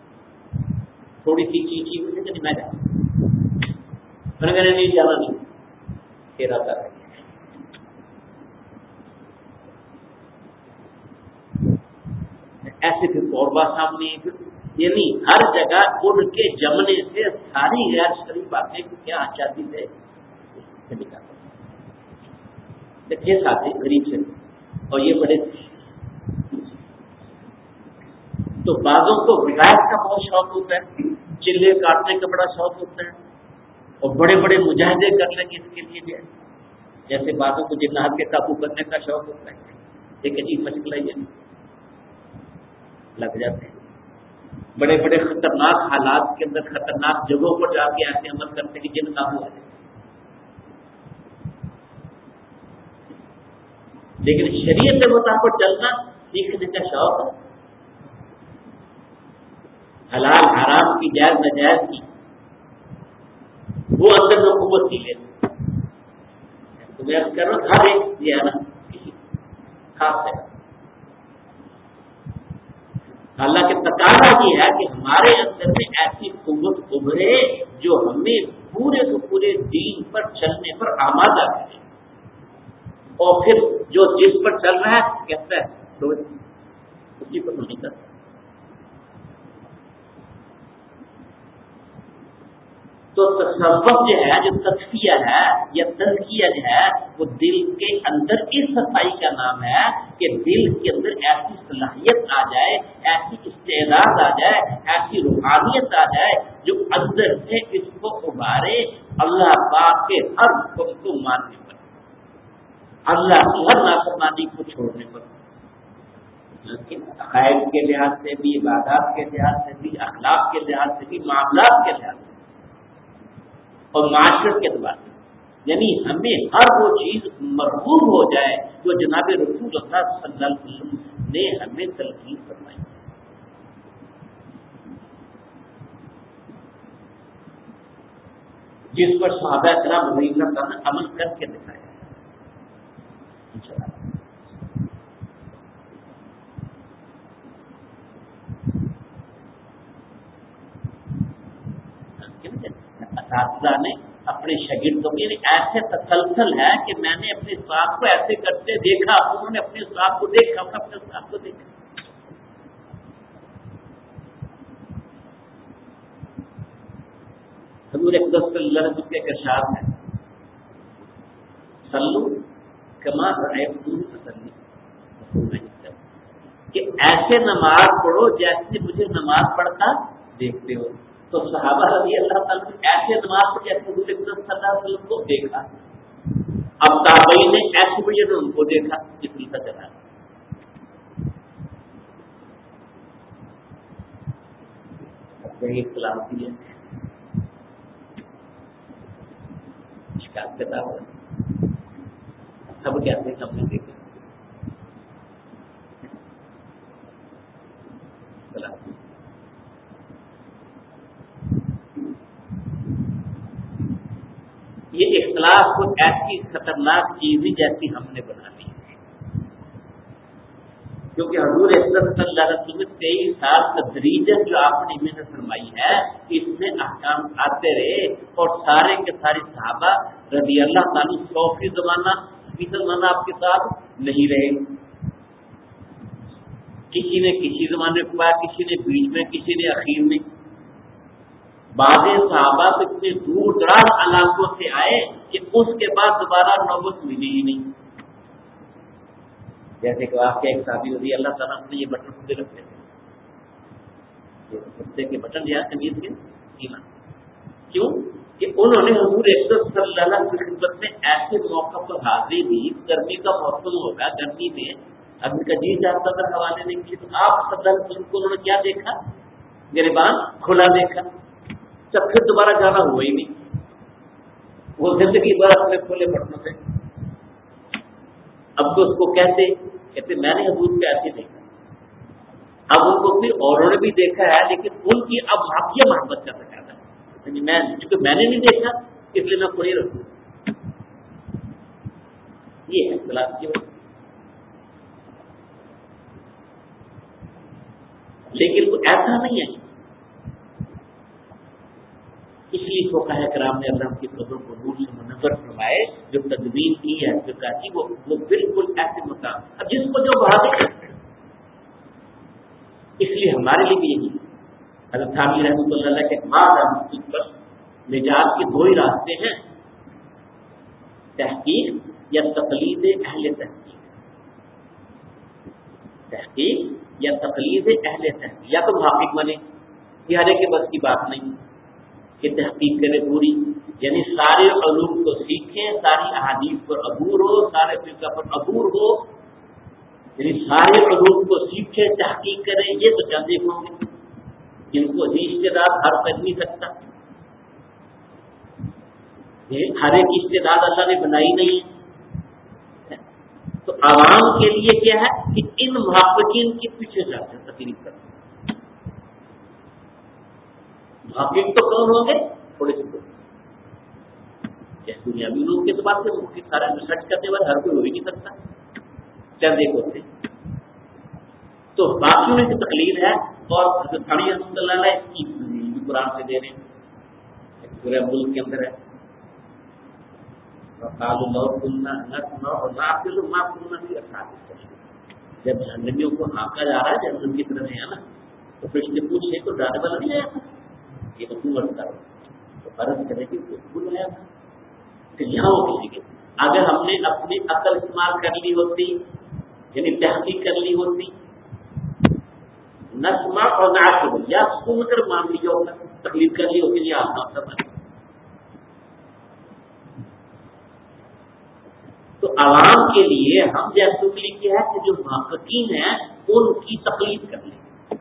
تھوڑی سی چیچی ہوئی لیکن میں جاتا میں نے نہیں جانا نہیں پھر آتا ہے. ایسے پھر قربا سامنے یعنی ہر جگہ ان کے جمنے سے ساری غیر شرعی باتیں کیا آچاتی تھے دیکھیے ساتھی غریب سے اور یہ بڑے تو بعضوں کو ولایت کا بہت شوق ہوتا ہے, چلے کاٹنے کا بڑا شوق ہوتا ہے اور بڑے بڑے مجاہدے کرنے کے اس کے لیے بھی ہے. جیسے بعضوں کو جنات کے قابو کرنے کا شوق ہوتا ہے, ایک عجیب مشغلہ یہ لگ جاتے ہیں. بڑے بڑے خطرناک حالات کے اندر خطرناک جگہوں پر جا کے ایسے عمل کرتے کہ جن قابو ہے. لیکن شریعت کے مطابق چلنا سیکھنے کا شوق ہے, حلال حرام کی جائز ناجائز کی وہ اندر میں قوت کی لیتے. تو میں کر رہا ہوں ہر ایک یہ ہے نا کسی خاص ہے. اللہ کے تقاضا یہ ہے کہ ہمارے اندر میں ایسی قوت ابھرے جو ہمیں پورے کو پورے دین پر چلنے پر آمادہ کرے, اور پھر جو جس پر چل رہا ہے کہتا ہے تو اسی پر نہیں کرتا. تو تصوف جو ہے, جو تزکیہ ہے یا تزکیہ جو ہے, وہ دل کے اندر اس صفائی کا نام ہے کہ دل کے اندر ایسی صلاحیت آ جائے, ایسی استعداد آ جائے, ایسی روحانیت آ جائے جو اندر سے اس کو ابھارے اللہ پاک کے ہر حکم کو ماننے پر, اللہ کی ہر نافرمانی کو چھوڑنے پر. لیکن عقائد کے لحاظ سے بھی, عبادات کے لحاظ سے بھی, اخلاق کے لحاظ سے بھی, معاملات کے لحاظ سے اور معاشرت کے اعتبار سے, یعنی ہمیں ہر وہ چیز مرغوب ہو جائے جو جناب رسول اللہ صلی اللہ علیہ وسلم نے ہمیں تلقین فرمائی. جس پر صحابہ کرام رضی اللہ عنہم نے عمل کر کے دکھایا. اساتذہ نے اپنے شاگردوں کے لیے ایسے تسلسل ہے کہ میں نے اپنے استاد کو ایسے کرتے دیکھا, انہوں نے اپنے استاد کو دیکھا, انہوں نے اپنے استاد کو دیکھا. حضور اقدس صلی اللہ علیہ وسلم کے ارشاد ہے, صلو کما رأیتمونی اصلی, کہ ایسے نماز پڑھو جیسے مجھے نماز پڑھتا دیکھتے ہو. تو صحابہ رضی اللہ تعالیٰ نے ایسے نماز پڑھ جیسے حضور اکرم صلی اللہ علیہ وسلم کو دیکھا, اب تابعین نے ایسے پڑھی تو ان کو دیکھا, اس طریقہ چلا. وہی اختلاف بھی ہے, شکایت کتاب سب کہتے ہیں ہم نے دیکھا. یہ اختلاف کو ایسی خطرناک چیز ہی جیسی ہم نے بنا لی ہے, کیونکہ حضور اکرم صلی اللہ علیہ وسلم تیئیس سال تدریجن جو آپ نے محنت فرمائی ہے اس میں احکام آتے رہے, اور سارے کے سارے صحابہ رضی اللہ تعالیٰ سو فی زمانہ فی زمانہ آپ کے ساتھ نہیں رہے. کسی نے کسی زمانے میں پایا, کسی نے بیچ میں, کسی نے اخیر میں. بعض صحابہ تو اتنے دور دراز علاقوں سے آئے کہ اس کے بعد دوبارہ نوبت ملی ہی نہیں. جیسے کہ آپ کے ایک صحابی رضی اللہ تعالیٰ نے یہ بٹن کھلے رکھتے تھے, کتے کے بٹن یا قمیض کے سینا, کیوں کہ انہوں نے حضور اکرم صلی اللہ علیہ وسلم کی خدمت میں ایسے موقع پر حاضری دی, گرمی کا موسم ہوگا, گرمی میں اب ان کا جی چاہتا اگر حوالے نہیں کیے تو آپ صلی اللہ علیہ وسلم کو انہوں نے کیا دیکھا, گریبان کھلا دیکھا. جب پھر دوبارہ جانا ہوا ہی نہیں, وہ زندگی بھر اپنے کھلے بٹنوں سے. اب تو اس کو کہتے کہتے میں نے حضور کو ایسے دیکھا. اب ان کو پھر اوروں نے بھی دیکھا ہے, لیکن ان کی اب واقعی محبت کا تقاضا ہے, میں چونکہ میں نے نہیں دیکھا اس لیے میں کھلی رکھوں. یہ ہے اختلاف کی وجہ. لیکن وہ ایسا نہیں ہے نے اللہ کی قبر کو نور سے منور فرمائے، جو تدبیر کی ہے فقہ کی وہ وہ بالکل ایسے مقام، اب جس کو جو بہا دے، اس لیے ہمارے لیے بھی یہی حضرت تھانوی رحمۃ اللہ علیہ کے بعد پر نجات کے دو ہی راستے ہیں، تحقیق یا تقلید اہل تحقیق، تحقیق یا تقلید اہل تحقیق، یا تو محقق بنے، یہ ہر ایک کے بس کی بات نہیں کہ تحقیق کرے پوری، یعنی سارے علوم کو سیکھیں، ساری احادیث پر عبور ہو، سارے فقہ پر عبور ہو، یعنی سارے علوم کو سیکھیں، تحقیق کریں، یہ تو چند ایک ہوں گے جن کو استعداد ہر کر نہیں سکتا، ہر ایک استعداد اللہ نے بنائی نہیں ہے، تو عوام کے لیے کیا ہے کہ ان محققین کے پیچھے جا کر تقریر کرنا، محقق تو کون ہوں گے؟ تھوڑے سے لوگ، جیسے دنیاوی لوگ کے تو بات سے محقق سارا ریسرچ کرنے والے ہر کوئی ہو ہی نہیں سکتا، چند ایک ہوتے، تو باقیوں کی تقلید ہے، اور حضرت تھانوی رحمۃ اللہ علیہ اس کی قرآن سے دے رہے ہیں، پورے ملک کے اندر ہے، جب جہنمیوں کو ہانکا جا رہا ہے جہنم کی طرف ہے نا، تو فرشتے پوچھے تو ڈرانے والا نہیں آیا، یہ تو کیوں مرتا ہے، تو فرض کرے کہ بالکل آیا تھا، پھر یہاں وہ کسی کے اگر ہم نے اپنی عقل استعمال کر لی ہوتی، یعنی تحقیق کر لی ہوتی، نسما اور نہ یا سن کر مان لی جو تکلیف کر لی ہوتی، یہ آسان سمجھ، تو عوام کے لیے ہم جیسے لکھے ہے کہ جو محققین ہیں ان کی تقلید کر لیں،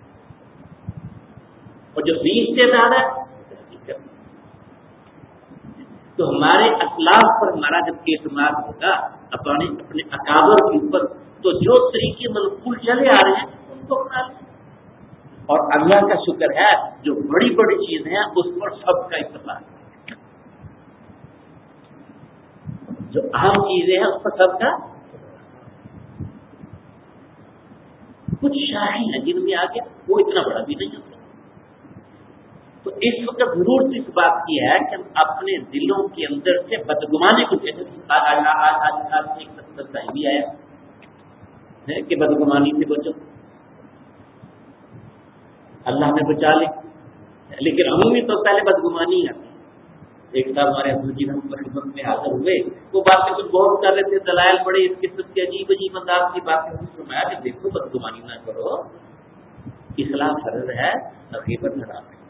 اور جو بھی استعداد ہے تحقیق کر لیں، تو ہمارے اسلاف پر ہمارا جب اعتماد ہوگا اپنے اپنے اکابر کے اوپر، تو جو طریقے منقول چلے آ رہے ہیں ان کو اپنا لیں، اور اللہ کا شکر ہے جو بڑی بڑی چیزیں ہیں اس پر سب کا اتفاق ہے، جو اہم چیزیں ہیں اس پر سب کا، کچھ شاہی ہے جن میں آ گیا وہ اتنا بڑا بھی نہیں ہوتا، تو اس وقت ضرورت اس بات کی ہے کہ ہم اپنے دلوں کے اندر سے بدگمانی کو بھی آیا کہ بدگمانی سے بچو، اللہ نے بچا لے، لیکن عمومی تو پہلے بدگمانی ہے، ایک صاحب ہمارے عبدالجید ہم خدمت میں حاضر ہوئے، وہ باتیں کچھ بہت کر رہے تھے، دلائل بڑے اس قسم کے عجیب عجیب انداز کی باتیں فرمایا کہ دیکھو بدگمانی نہ کرو، اصلاح فرض ہے، غیبت حرام ہے،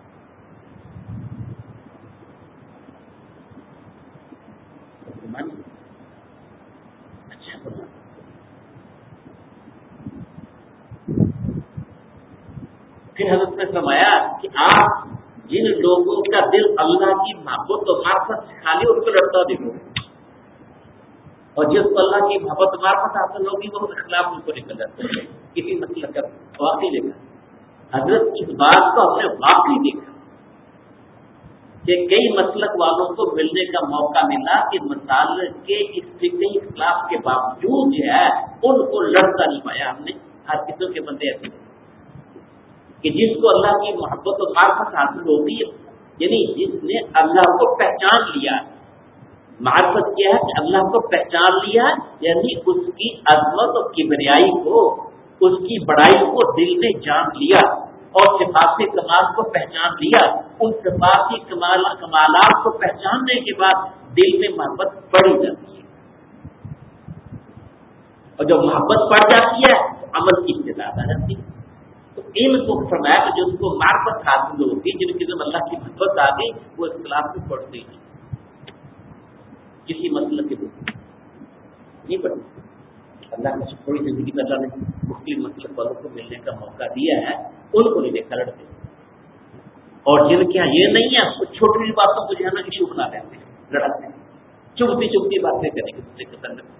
بدگمانی اچھا بنا، پھر حضرت نے فرمایا کہ آپ جن لوگوں کا دل اللہ کی محبت و معرفت سے خالی ان کو لڑتا دیکھو، اور جس کو اللہ کی محبت و معرفت حاصل ہوگی وہ اخلاق ان کو نکل جاتے ہیں، کسی مسئلہ کا واقعی دیکھا حضرت اس بات کو ہم نے واقعی دیکھا کہ کئی مسلک والوں کو ملنے کا موقع ملا کہ مسائل کے اس فکری اختلاف کے باوجود جو ہے ان کو لڑتا نہیں پایا ہم نے، ہر قسم کے بندے ایسے کہ جس کو اللہ کی محبت و معرفت حاصل ہوتی ہے، یعنی جس نے اللہ کو پہچان لیا، معرفت کیا ہے کہ اللہ کو پہچان لیا، یعنی اس کی عظمت اور کبریائی کو، اس کی بڑائی کو دل میں جان لیا، اور صفات کمال کو پہچان لیا، ان صفات کمال کمالات کو پہچاننے کے بعد دل میں محبت بڑھی جاتی ہے، اور جب محبت بڑھ جاتی ہے تو عمل کی استعداد آ جاتی ہے، ان کو فرمایا کہ جن کو معرفت حاصل ہوگی، جن کی جب اللہ کی محبت آ گئی وہ اختلاف میں پڑھتے ہیں، کسی مسئلے کے لیے نہیں پڑھتے، اللہ کا تھوڑی زندگی میں اللہ نے مختلف مسئلے والوں کو ملنے کا موقع دیا ہے، ان کو نہیں دیکھا لڑتے، اور جن کے یہاں یہ نہیں ہے وہ چھوٹی چھوٹی باتوں کو جو ہے نا ایشو بنا لیتے ہیں، لڑتے ہیں، چپتی چپتی باتیں کریں گے دوسرے کے سامنے،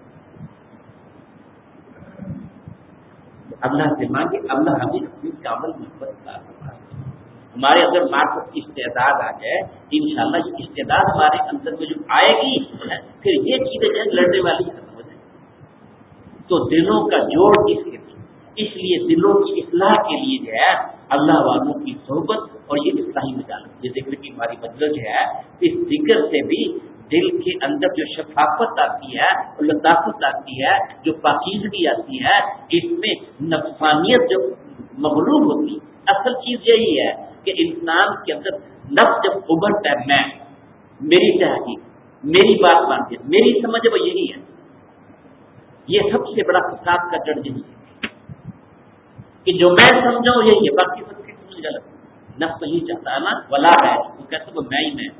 اللہ سے مانگے اللہ ہمیں اپنی کامل محبت کا ہمارے اندر معرفت کی استعداد آ جائے، انشاءاللہ یہ استعداد ہمارے اندر میں جو آئے گی پھر یہ چیزیں جو ہے لڑنے والی ختم ہو جائیں، تو دلوں کا جوڑ اس لیے اس لیے دلوں کی اصلاح کے لیے جو ہے اللہ والوں کی صحبت اور یہ اصلاحی مجالس، یہ ذکر کی ہماری مجلس جو ہے، اس ذکر سے بھی دل کے اندر جو شفافت آتی ہے اور لطافت آتی ہے، جو پاکیزگی آتی ہے، اس میں نفسانیت جو مغلوب ہوتی ہے۔ اصل چیز یہی ہے کہ انسان کے اندر نفس جب ابھرتا ہے، میں میری تحقیق، میری بات مانتے، میری سمجھ وہ یہی ہے، یہ سب سے بڑا فساد کا جڑ یہی ہے کہ جو میں سمجھاؤں یہی ہے، باقی سب کی سمجھ غلط۔ نفس نہیں چاہتا ہے نا، ولا ہے وہ کہتے وہ میں ہی میں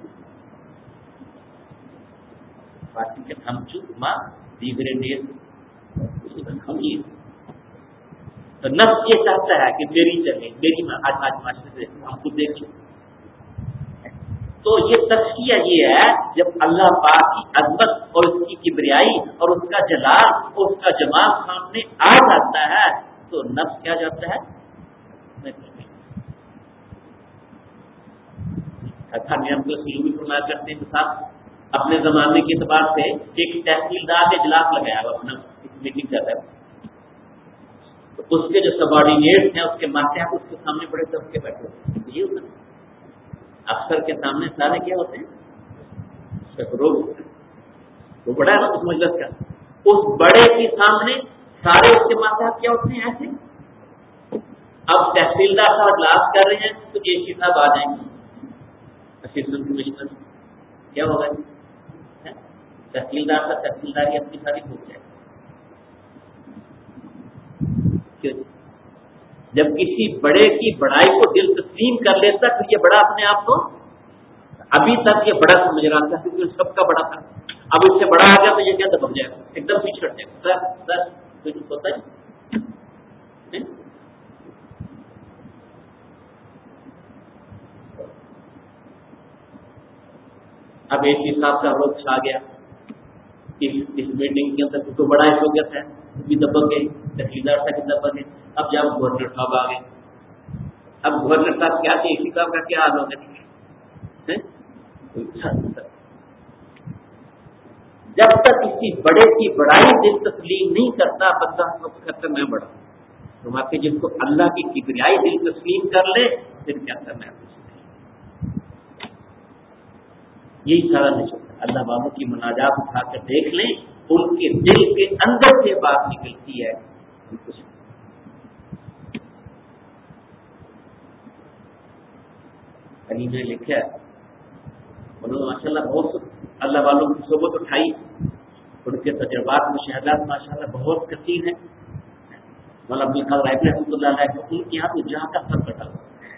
باقی کے ہم چپ ماں دیگرے دیر ہم یہ تو نفس یہ چاہتا ہے کہ میری چلے، میری آج آج معاشرے سے ہم کو دیکھ لیں۔ تو یہ تزکیہ یہ ہے جب اللہ پاک کی عظمت اور اس کی کبریائی اور اس کا جلال اور اس کا جمال سامنے آ جاتا ہے تو نفس کیا جاتا ہے، بھی فرمایا کرتے ہیں مثال اپنے زمانے کے اعتبار سے ایک تحصیلدار نے اجلاس لگایا وہ اپنا میٹنگ کر رہا ہے، تو اس کے جو سبارڈینیٹس ہیں، اس کے ماتحت اس کے سامنے بڑے طبقے بیٹھے ہوتے ہیں، یہ ہوتا ہے افسر کے سامنے سارے کیا ہوتے ہیں، وہ بڑا ہے نا اس مجلس کا، اس بڑے کے سامنے سارے اس کے ماتحت کیا ہوتے ہیں ایسے۔ اب تحصیلدار صاحب اجلاس کر رہے ہیں تو ایک ہی صاحب آ جائیں گے، اسسٹنٹ کمشنر کیا ہوگا، تحصیلدار کا تحصیلداری اپنی ساری ہو جائے۔ جب کسی بڑے کی بڑائی کو دل تسلیم کر لیتا تو یہ بڑا اپنے آپ کو ابھی تک یہ بڑا سمجھ رہا تھا کیونکہ سب کا بڑا تھا، اب اس سے بڑا آ گیا تو یہ کیا دبک جائے گا، ایک دم پیچھے ہٹ جائے گا، سر سر کچھ ہوتا ہے۔ اب ایک ہی صاحب کا روز چھا گیا اس اس میٹنگ کے اندر، تو بڑا ہو گیا تھا بھی دبک گئی، تحصیلدار صاحب دبک گئے، اب جب گورنر صاحب آ گئے، اب گورنر صاحب کیا تھے، اسی صاحب کا کیا حال ہو گیا، جب تک کسی بڑے کی بڑائی دل تسلیم نہیں کرتا بندہ کرتا میں بڑا، تو واقعی جس کو اللہ کی کبریائی دل تسلیم کر لے پھر کیا کرنا ہے، یہی سارا نہیں چلتا۔ اللہ والوں کی مناجات اٹھا کر دیکھ لیں، ان کے دل کے اندر سے بات نکلتی ہے، علی نے لکھا ہے انہوں نے ماشاء اللہ بہت اللہ والوں کی صحبت اٹھائی، ان کے تجربات مشاہدات ماشاء اللہ بہت کثیر ہیں، مولانا عبد القادر رائفی رحمۃ اللہ علیہ کو ان کے یہاں تو جہاں کا سر کٹا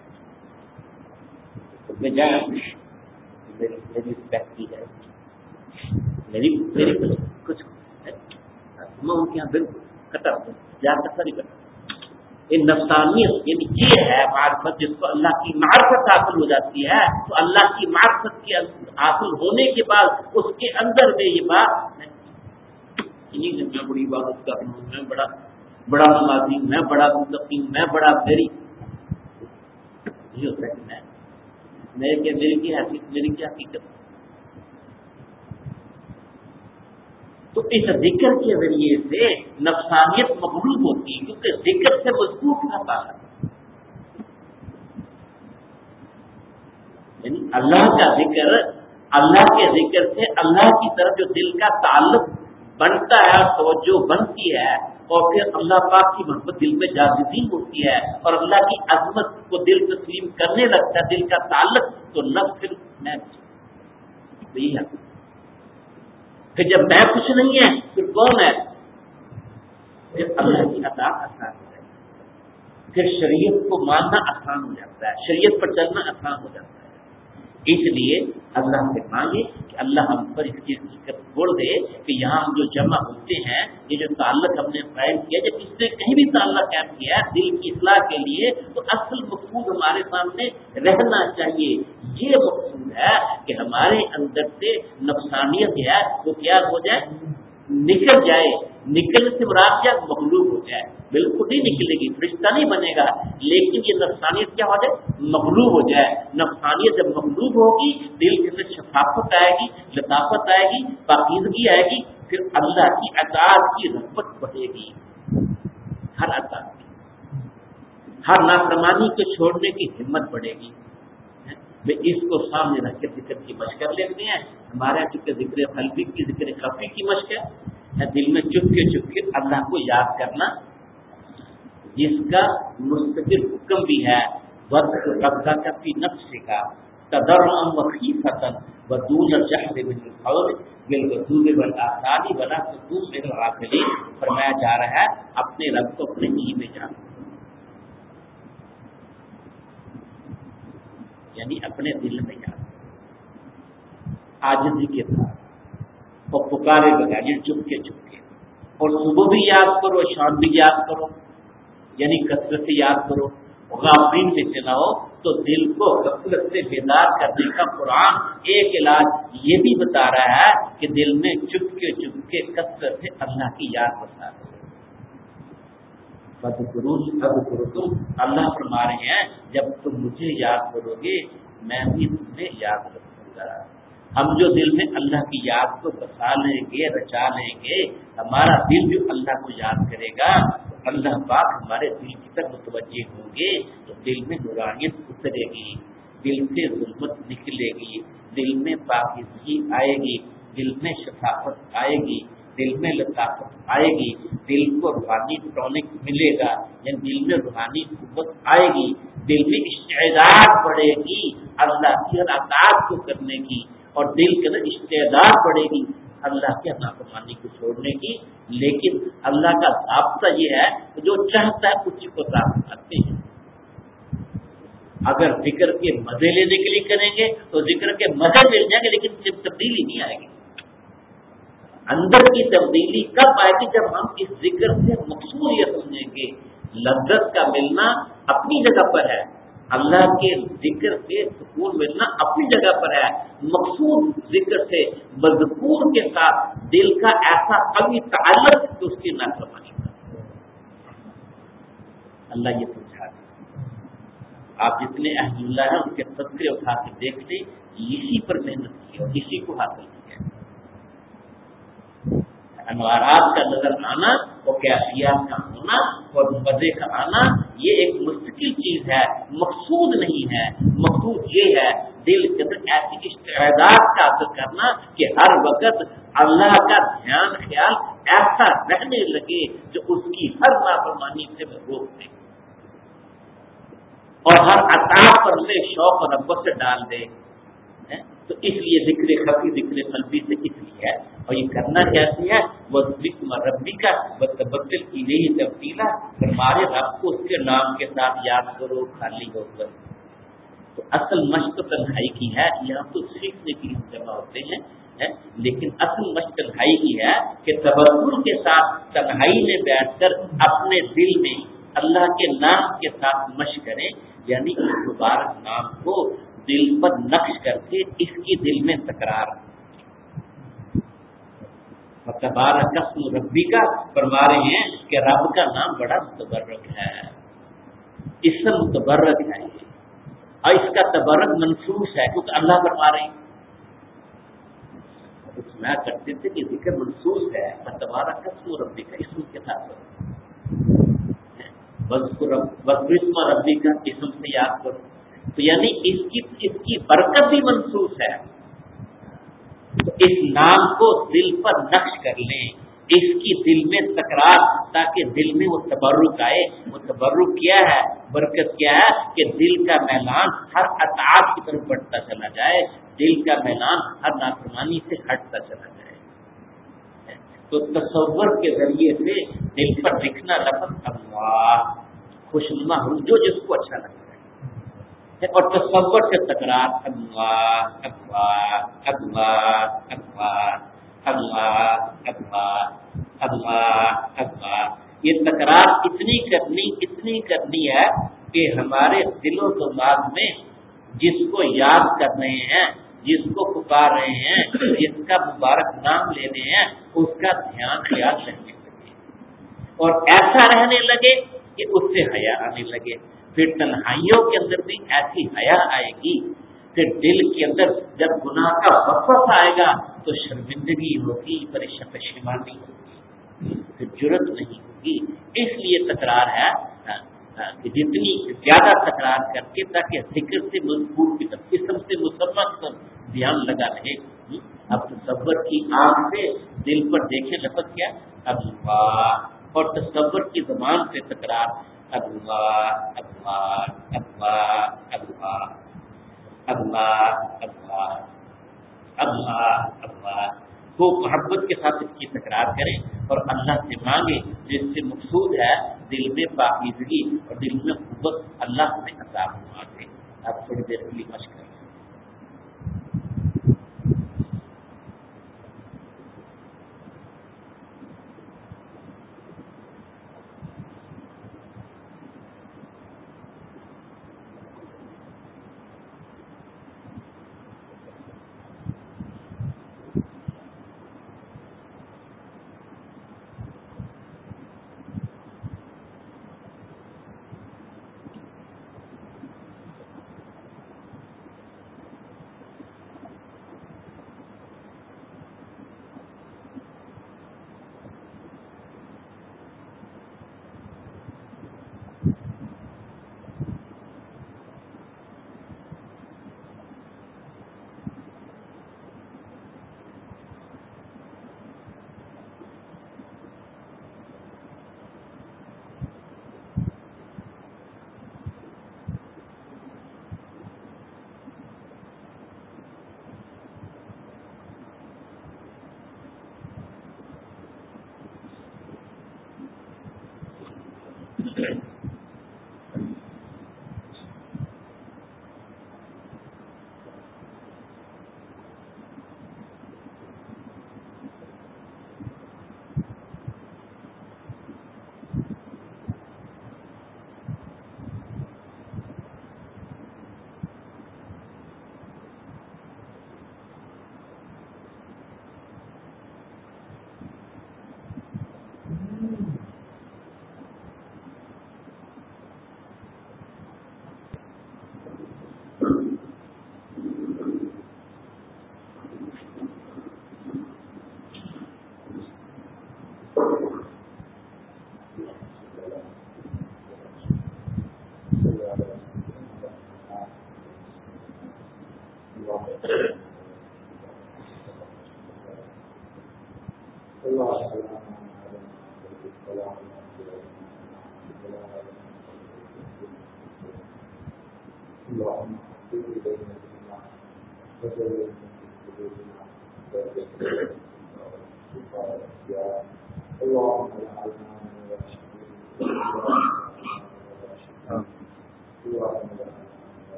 میں جائیں میری رسپیکٹ کی جائے، میری میری کچھ میں ان کے یہاں بالکل کٹا ہوں، جہاں کا سر ہی کٹا۔ یہ نفسانیت یعنی یہ ہے معرفت، جس کو اللہ کی معرفت حاصل ہو جاتی ہے تو اللہ کی معرفت کے حاصل ہونے کے بعد اس کے اندر میں یہ بات میں بڑی عبادت کر رہا ہوں، میں بڑا بڑا نمازی ہوں، میں بڑا متقی ہوں، میں بڑا میری یہ ہوتا ہے کہ میں میرے کیا میری کی حیثیت، میری کیا حقیقت۔ تو اس ذکر کے ذریعے سے نفسانیت مغلوب ہوتی ہے، کیونکہ ذکر سے مضبوط ہوتا ہے، یعنی اللہ کا ذکر، اللہ کے ذکر سے اللہ کی طرف جو دل کا تعلق بنتا ہے، توجہ بنتی ہے، اور پھر اللہ پاک کی محبت دل میں جاگتی ہوتی ہے اور اللہ کی عظمت کو دل تسلیم کرنے لگتا ہے، دل کا تعلق، تو نفس پھر میں یہی ہے، پھر جب میں کچھ نہیں ہے پھر کون ہے، پھر اللہ کی اطاعت آسان ہو جاتی ہے، پھر شریعت کو ماننا آسان ہو جاتا ہے، شریعت پر چلنا آسان ہو جاتا ہے۔ اس لیے اللہ سے مانگے کہ اللہ ہم پر اس چیز کی چھوڑ دے کہ یہاں ہم جو جمع ہوتے ہیں، یہ جو تعلق ہم نے قائم کیا، جب اس نے کہیں بھی تعلق قائم کیا ہے دل کی اصلاح کے لیے، تو اصل مقصود ہمارے سامنے رہنا چاہیے، یہ مقصود ہے کہ ہمارے اندر سے نفسانیت ہے وہ کیا ہو جائے، نکل جائے، نکلنے سے مراد کیا، مغلوب ہو جائے، بالکل نہیں نکلے گی، فرشتہ نہیں بنے گا، لیکن یہ نفسانیت کیا ہو جائے، مغلوب ہو جائے۔ نفسانیت جب مغلوب ہوگی دل کے اندر شفافت آئے گی، لطافت آئے گی، پاکیزگی آئے گی، پھر اللہ کی اطاعت کی رغبت بڑھے گی، ہر اطاعت کی، ہر نافرمانی کو چھوڑنے کی ہمت بڑھے گی. اس کو سامنے رکھ کے ذکر کی مشق کر لیتے ہیں. ہمارے یہاں چونکہ ذکر قلبی کی ذکر خفی کی مشق ہے، دل میں چپ کے چپ کے اللہ کو یاد کرنا، جس کا مستقل حکم بھی ہے وَاذْكُرْ رَبَّكَ فِي نَفْسِكَ تَضَرُّعًا وَخِيفَةً وَدُونَ الْجَهْرِ مِنَ الْقَوْلِ بِالْغُدُوِّ وَالْآصَالِ وَلَا تَكُونْ مِنَ الْغَافِلِينَ. فرمایا جا رہا ہے اپنے رب کو اپنے جی میں جانو، یعنی اپنے دل میں یاد عاجزی کے ساتھ اور پکارے بغیر، یعنی چپ کے چپ کے. اور صبح بھی یاد کرو، شام بھی یاد کرو، یعنی کثرت سے یاد کرو. غافلین میں سے نہ ہو. تو دل کو غفلت سے بیدار کرنے کا قرآن ایک علاج یہ بھی بتا رہا ہے کہ دل میں چپ کے چپ کے کثرت سے اللہ کی یاد بتا رہا ہے. فَذْكُرُونِی اللہ فرما رہے ہیں جب تم مجھے یاد کرو گے میں بھی تمہیں یاد رکھوں گا. ہم جو دل میں اللہ کی یاد کو بسا لیں گے، رچا لیں گے، ہمارا دل جو اللہ کو یاد کرے گا تو اللہ پاک ہمارے دل کی طرف متوجہ ہوں گے. تو دل میں نورانیت اترے گی، دل سے ظلمت نکلے گی، دل میں پاکیزگی آئے گی، دل میں شفافت آئے گی، دل میں لطافت آئے گی، دل کو روحانی ٹونک ملے گا، یعنی دل میں روحانی قوت آئے گی، دل میں استعداد بڑھے گی اللہ کی اطاعت کو کرنے کی، اور دل کے اندر استعداد بڑھے گی اللہ کے نافرمانی کو چھوڑنے کی. لیکن اللہ کا ضابطہ یہ ہے کہ جو چاہتا ہے کچھ کو طاقت آتے ہیں. اگر ذکر کے مزے لینے کے لیے کریں گے تو ذکر کے مزے مل جائیں گے، لیکن صرف تبدیلی نہیں آئے گی. اندر کی تبدیلی کب آئے گی؟ جب ہم اس ذکر سے مقصود یہ سمجھیں گے لذت کا ملنا اپنی جگہ پر ہے، اللہ کے ذکر سے سکون ملنا اپنی جگہ پر ہے. مقصود ذکر سے مذکور کے ساتھ دل کا ایسا قوی تعلق کہ اس کی نافرمانی کرے. اللہ یہ سمجھا دے. آپ جتنے اہل اللہ ہیں ان کے تذکرے اٹھا کے دیکھ لیں، اسی پر محنت کی اور اسی کو حاصل کیا. انوارات کا نظر آنا اور کیفیات کا ہونا اور مزے کا آنا یہ ایک مستقل چیز ہے، مقصود نہیں ہے. مقصود یہ ہے دل کے اندر ایسی استعداد کا حاصل کرنا کہ ہر وقت اللہ کا دھیان خیال ایسا رہنے لگے جو اس کی ہر نافرمانی سے روک دے اور ہر عطا پر سے شوق اور رغبت سے ڈال دے. تو اس لیے ذکر خفی ذکر قلبی سے اس لیے ہے. اور یہ کرنا کیسے ہے؟ وہ ذکر ربی کا تبدل کی نہیں تبدیلا، ہمارے رب کو اس کے نام کے ساتھ یاد کرو خالی ہو کر. تو اصل مشق تنہائی کی ہے. یہاں تو سیکھنے کے لیے جمع ہوتے ہیں، لیکن اصل مشق تنہائی کی ہے کہ تبدل کے ساتھ تنہائی میں بیٹھ کر اپنے دل میں اللہ کے نام کے ساتھ مشق کریں، یعنی اس مبارک نام کو دل پر نقش کر کے اس کی دل میں تکرار. تبارک اسم ربی کا فرما رہے ہیں کہ رب کا نام بڑا متبرک ہے، اسم متبرک ہے اور اس کا تبرک منصوص ہے کیونکہ اللہ فرما رہے ہیں. سنا کرتے تھے کہ ذکر منصوص ہے، تبارک اسم ربی کا اسم کے ساتھ اسم ربی کا اسم سے یاد کرو. تو یعنی اس کی اس کی برکت بھی منصوص ہے. تو اس نام کو دل پر نقش کر لیں، اس کی دل میں تکرار، تاکہ دل میں وہ تبرک آئے. وہ تبرک کیا ہے؟ برکت کیا ہے کہ دل کا میلان ہر اطاعت کی طرف بڑھتا چلا جائے، دل کا میلان ہر نافرمانی سے ہٹتا چلا جائے. تو تصور کے ذریعے سے دل پر لکھنا لفظ اللہ خوشنما ہو جو جس کو اچھا لگتا ہے، اور تصور سے تکرار اللہ اللہ اللہ اللہ اللہ اللہ اللہ اللہ. یہ تکرار اتنی کرنی اتنی کرنی ہے کہ ہمارے دل و دماغ میں جس کو یاد کر رہے ہیں، جس کو پکار رہے ہیں، جس کا مبارک نام لے رہے ہیں، اس کا دھیان خیال رہنے لگے اور ایسا رہنے لگے کہ اس سے حیا آنے لگے. پھر تنہائیوں کے اندر بھی ایسی حیا آئے گی. پھر دل کے اندر جب گناہ کا وسوسہ آئے گا تو شرمندگی ہوگی، پشیمانی ہوگی، پھر جرت نہیں ہوگی. اس لیے تکرار ہے. کہ جتنی زیادہ تکرار کر کے تاکہ ذکر سے مضبوط کی طرف اسم سے مسمہ کی طرف دھیان لگا رہے. اب تصور کی آنکھ سے دل پر دیکھیں لفظ کیا اللہ, اور تصور کی زبان سے تکرار اللہ اللہ اللہ اللہ اللہ اللہ اللہ اللہ کو محبت کے ساتھ اس کی تکرار کریں اور اللہ سے مانگیں جس سے مقصود ہے دل میں پاکیزگی اور دل میں قوت اللہ سے عطا فرما دے. آپ تھوڑی دیر کے لیے مشق کریں.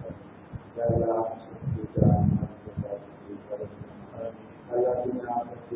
اللہ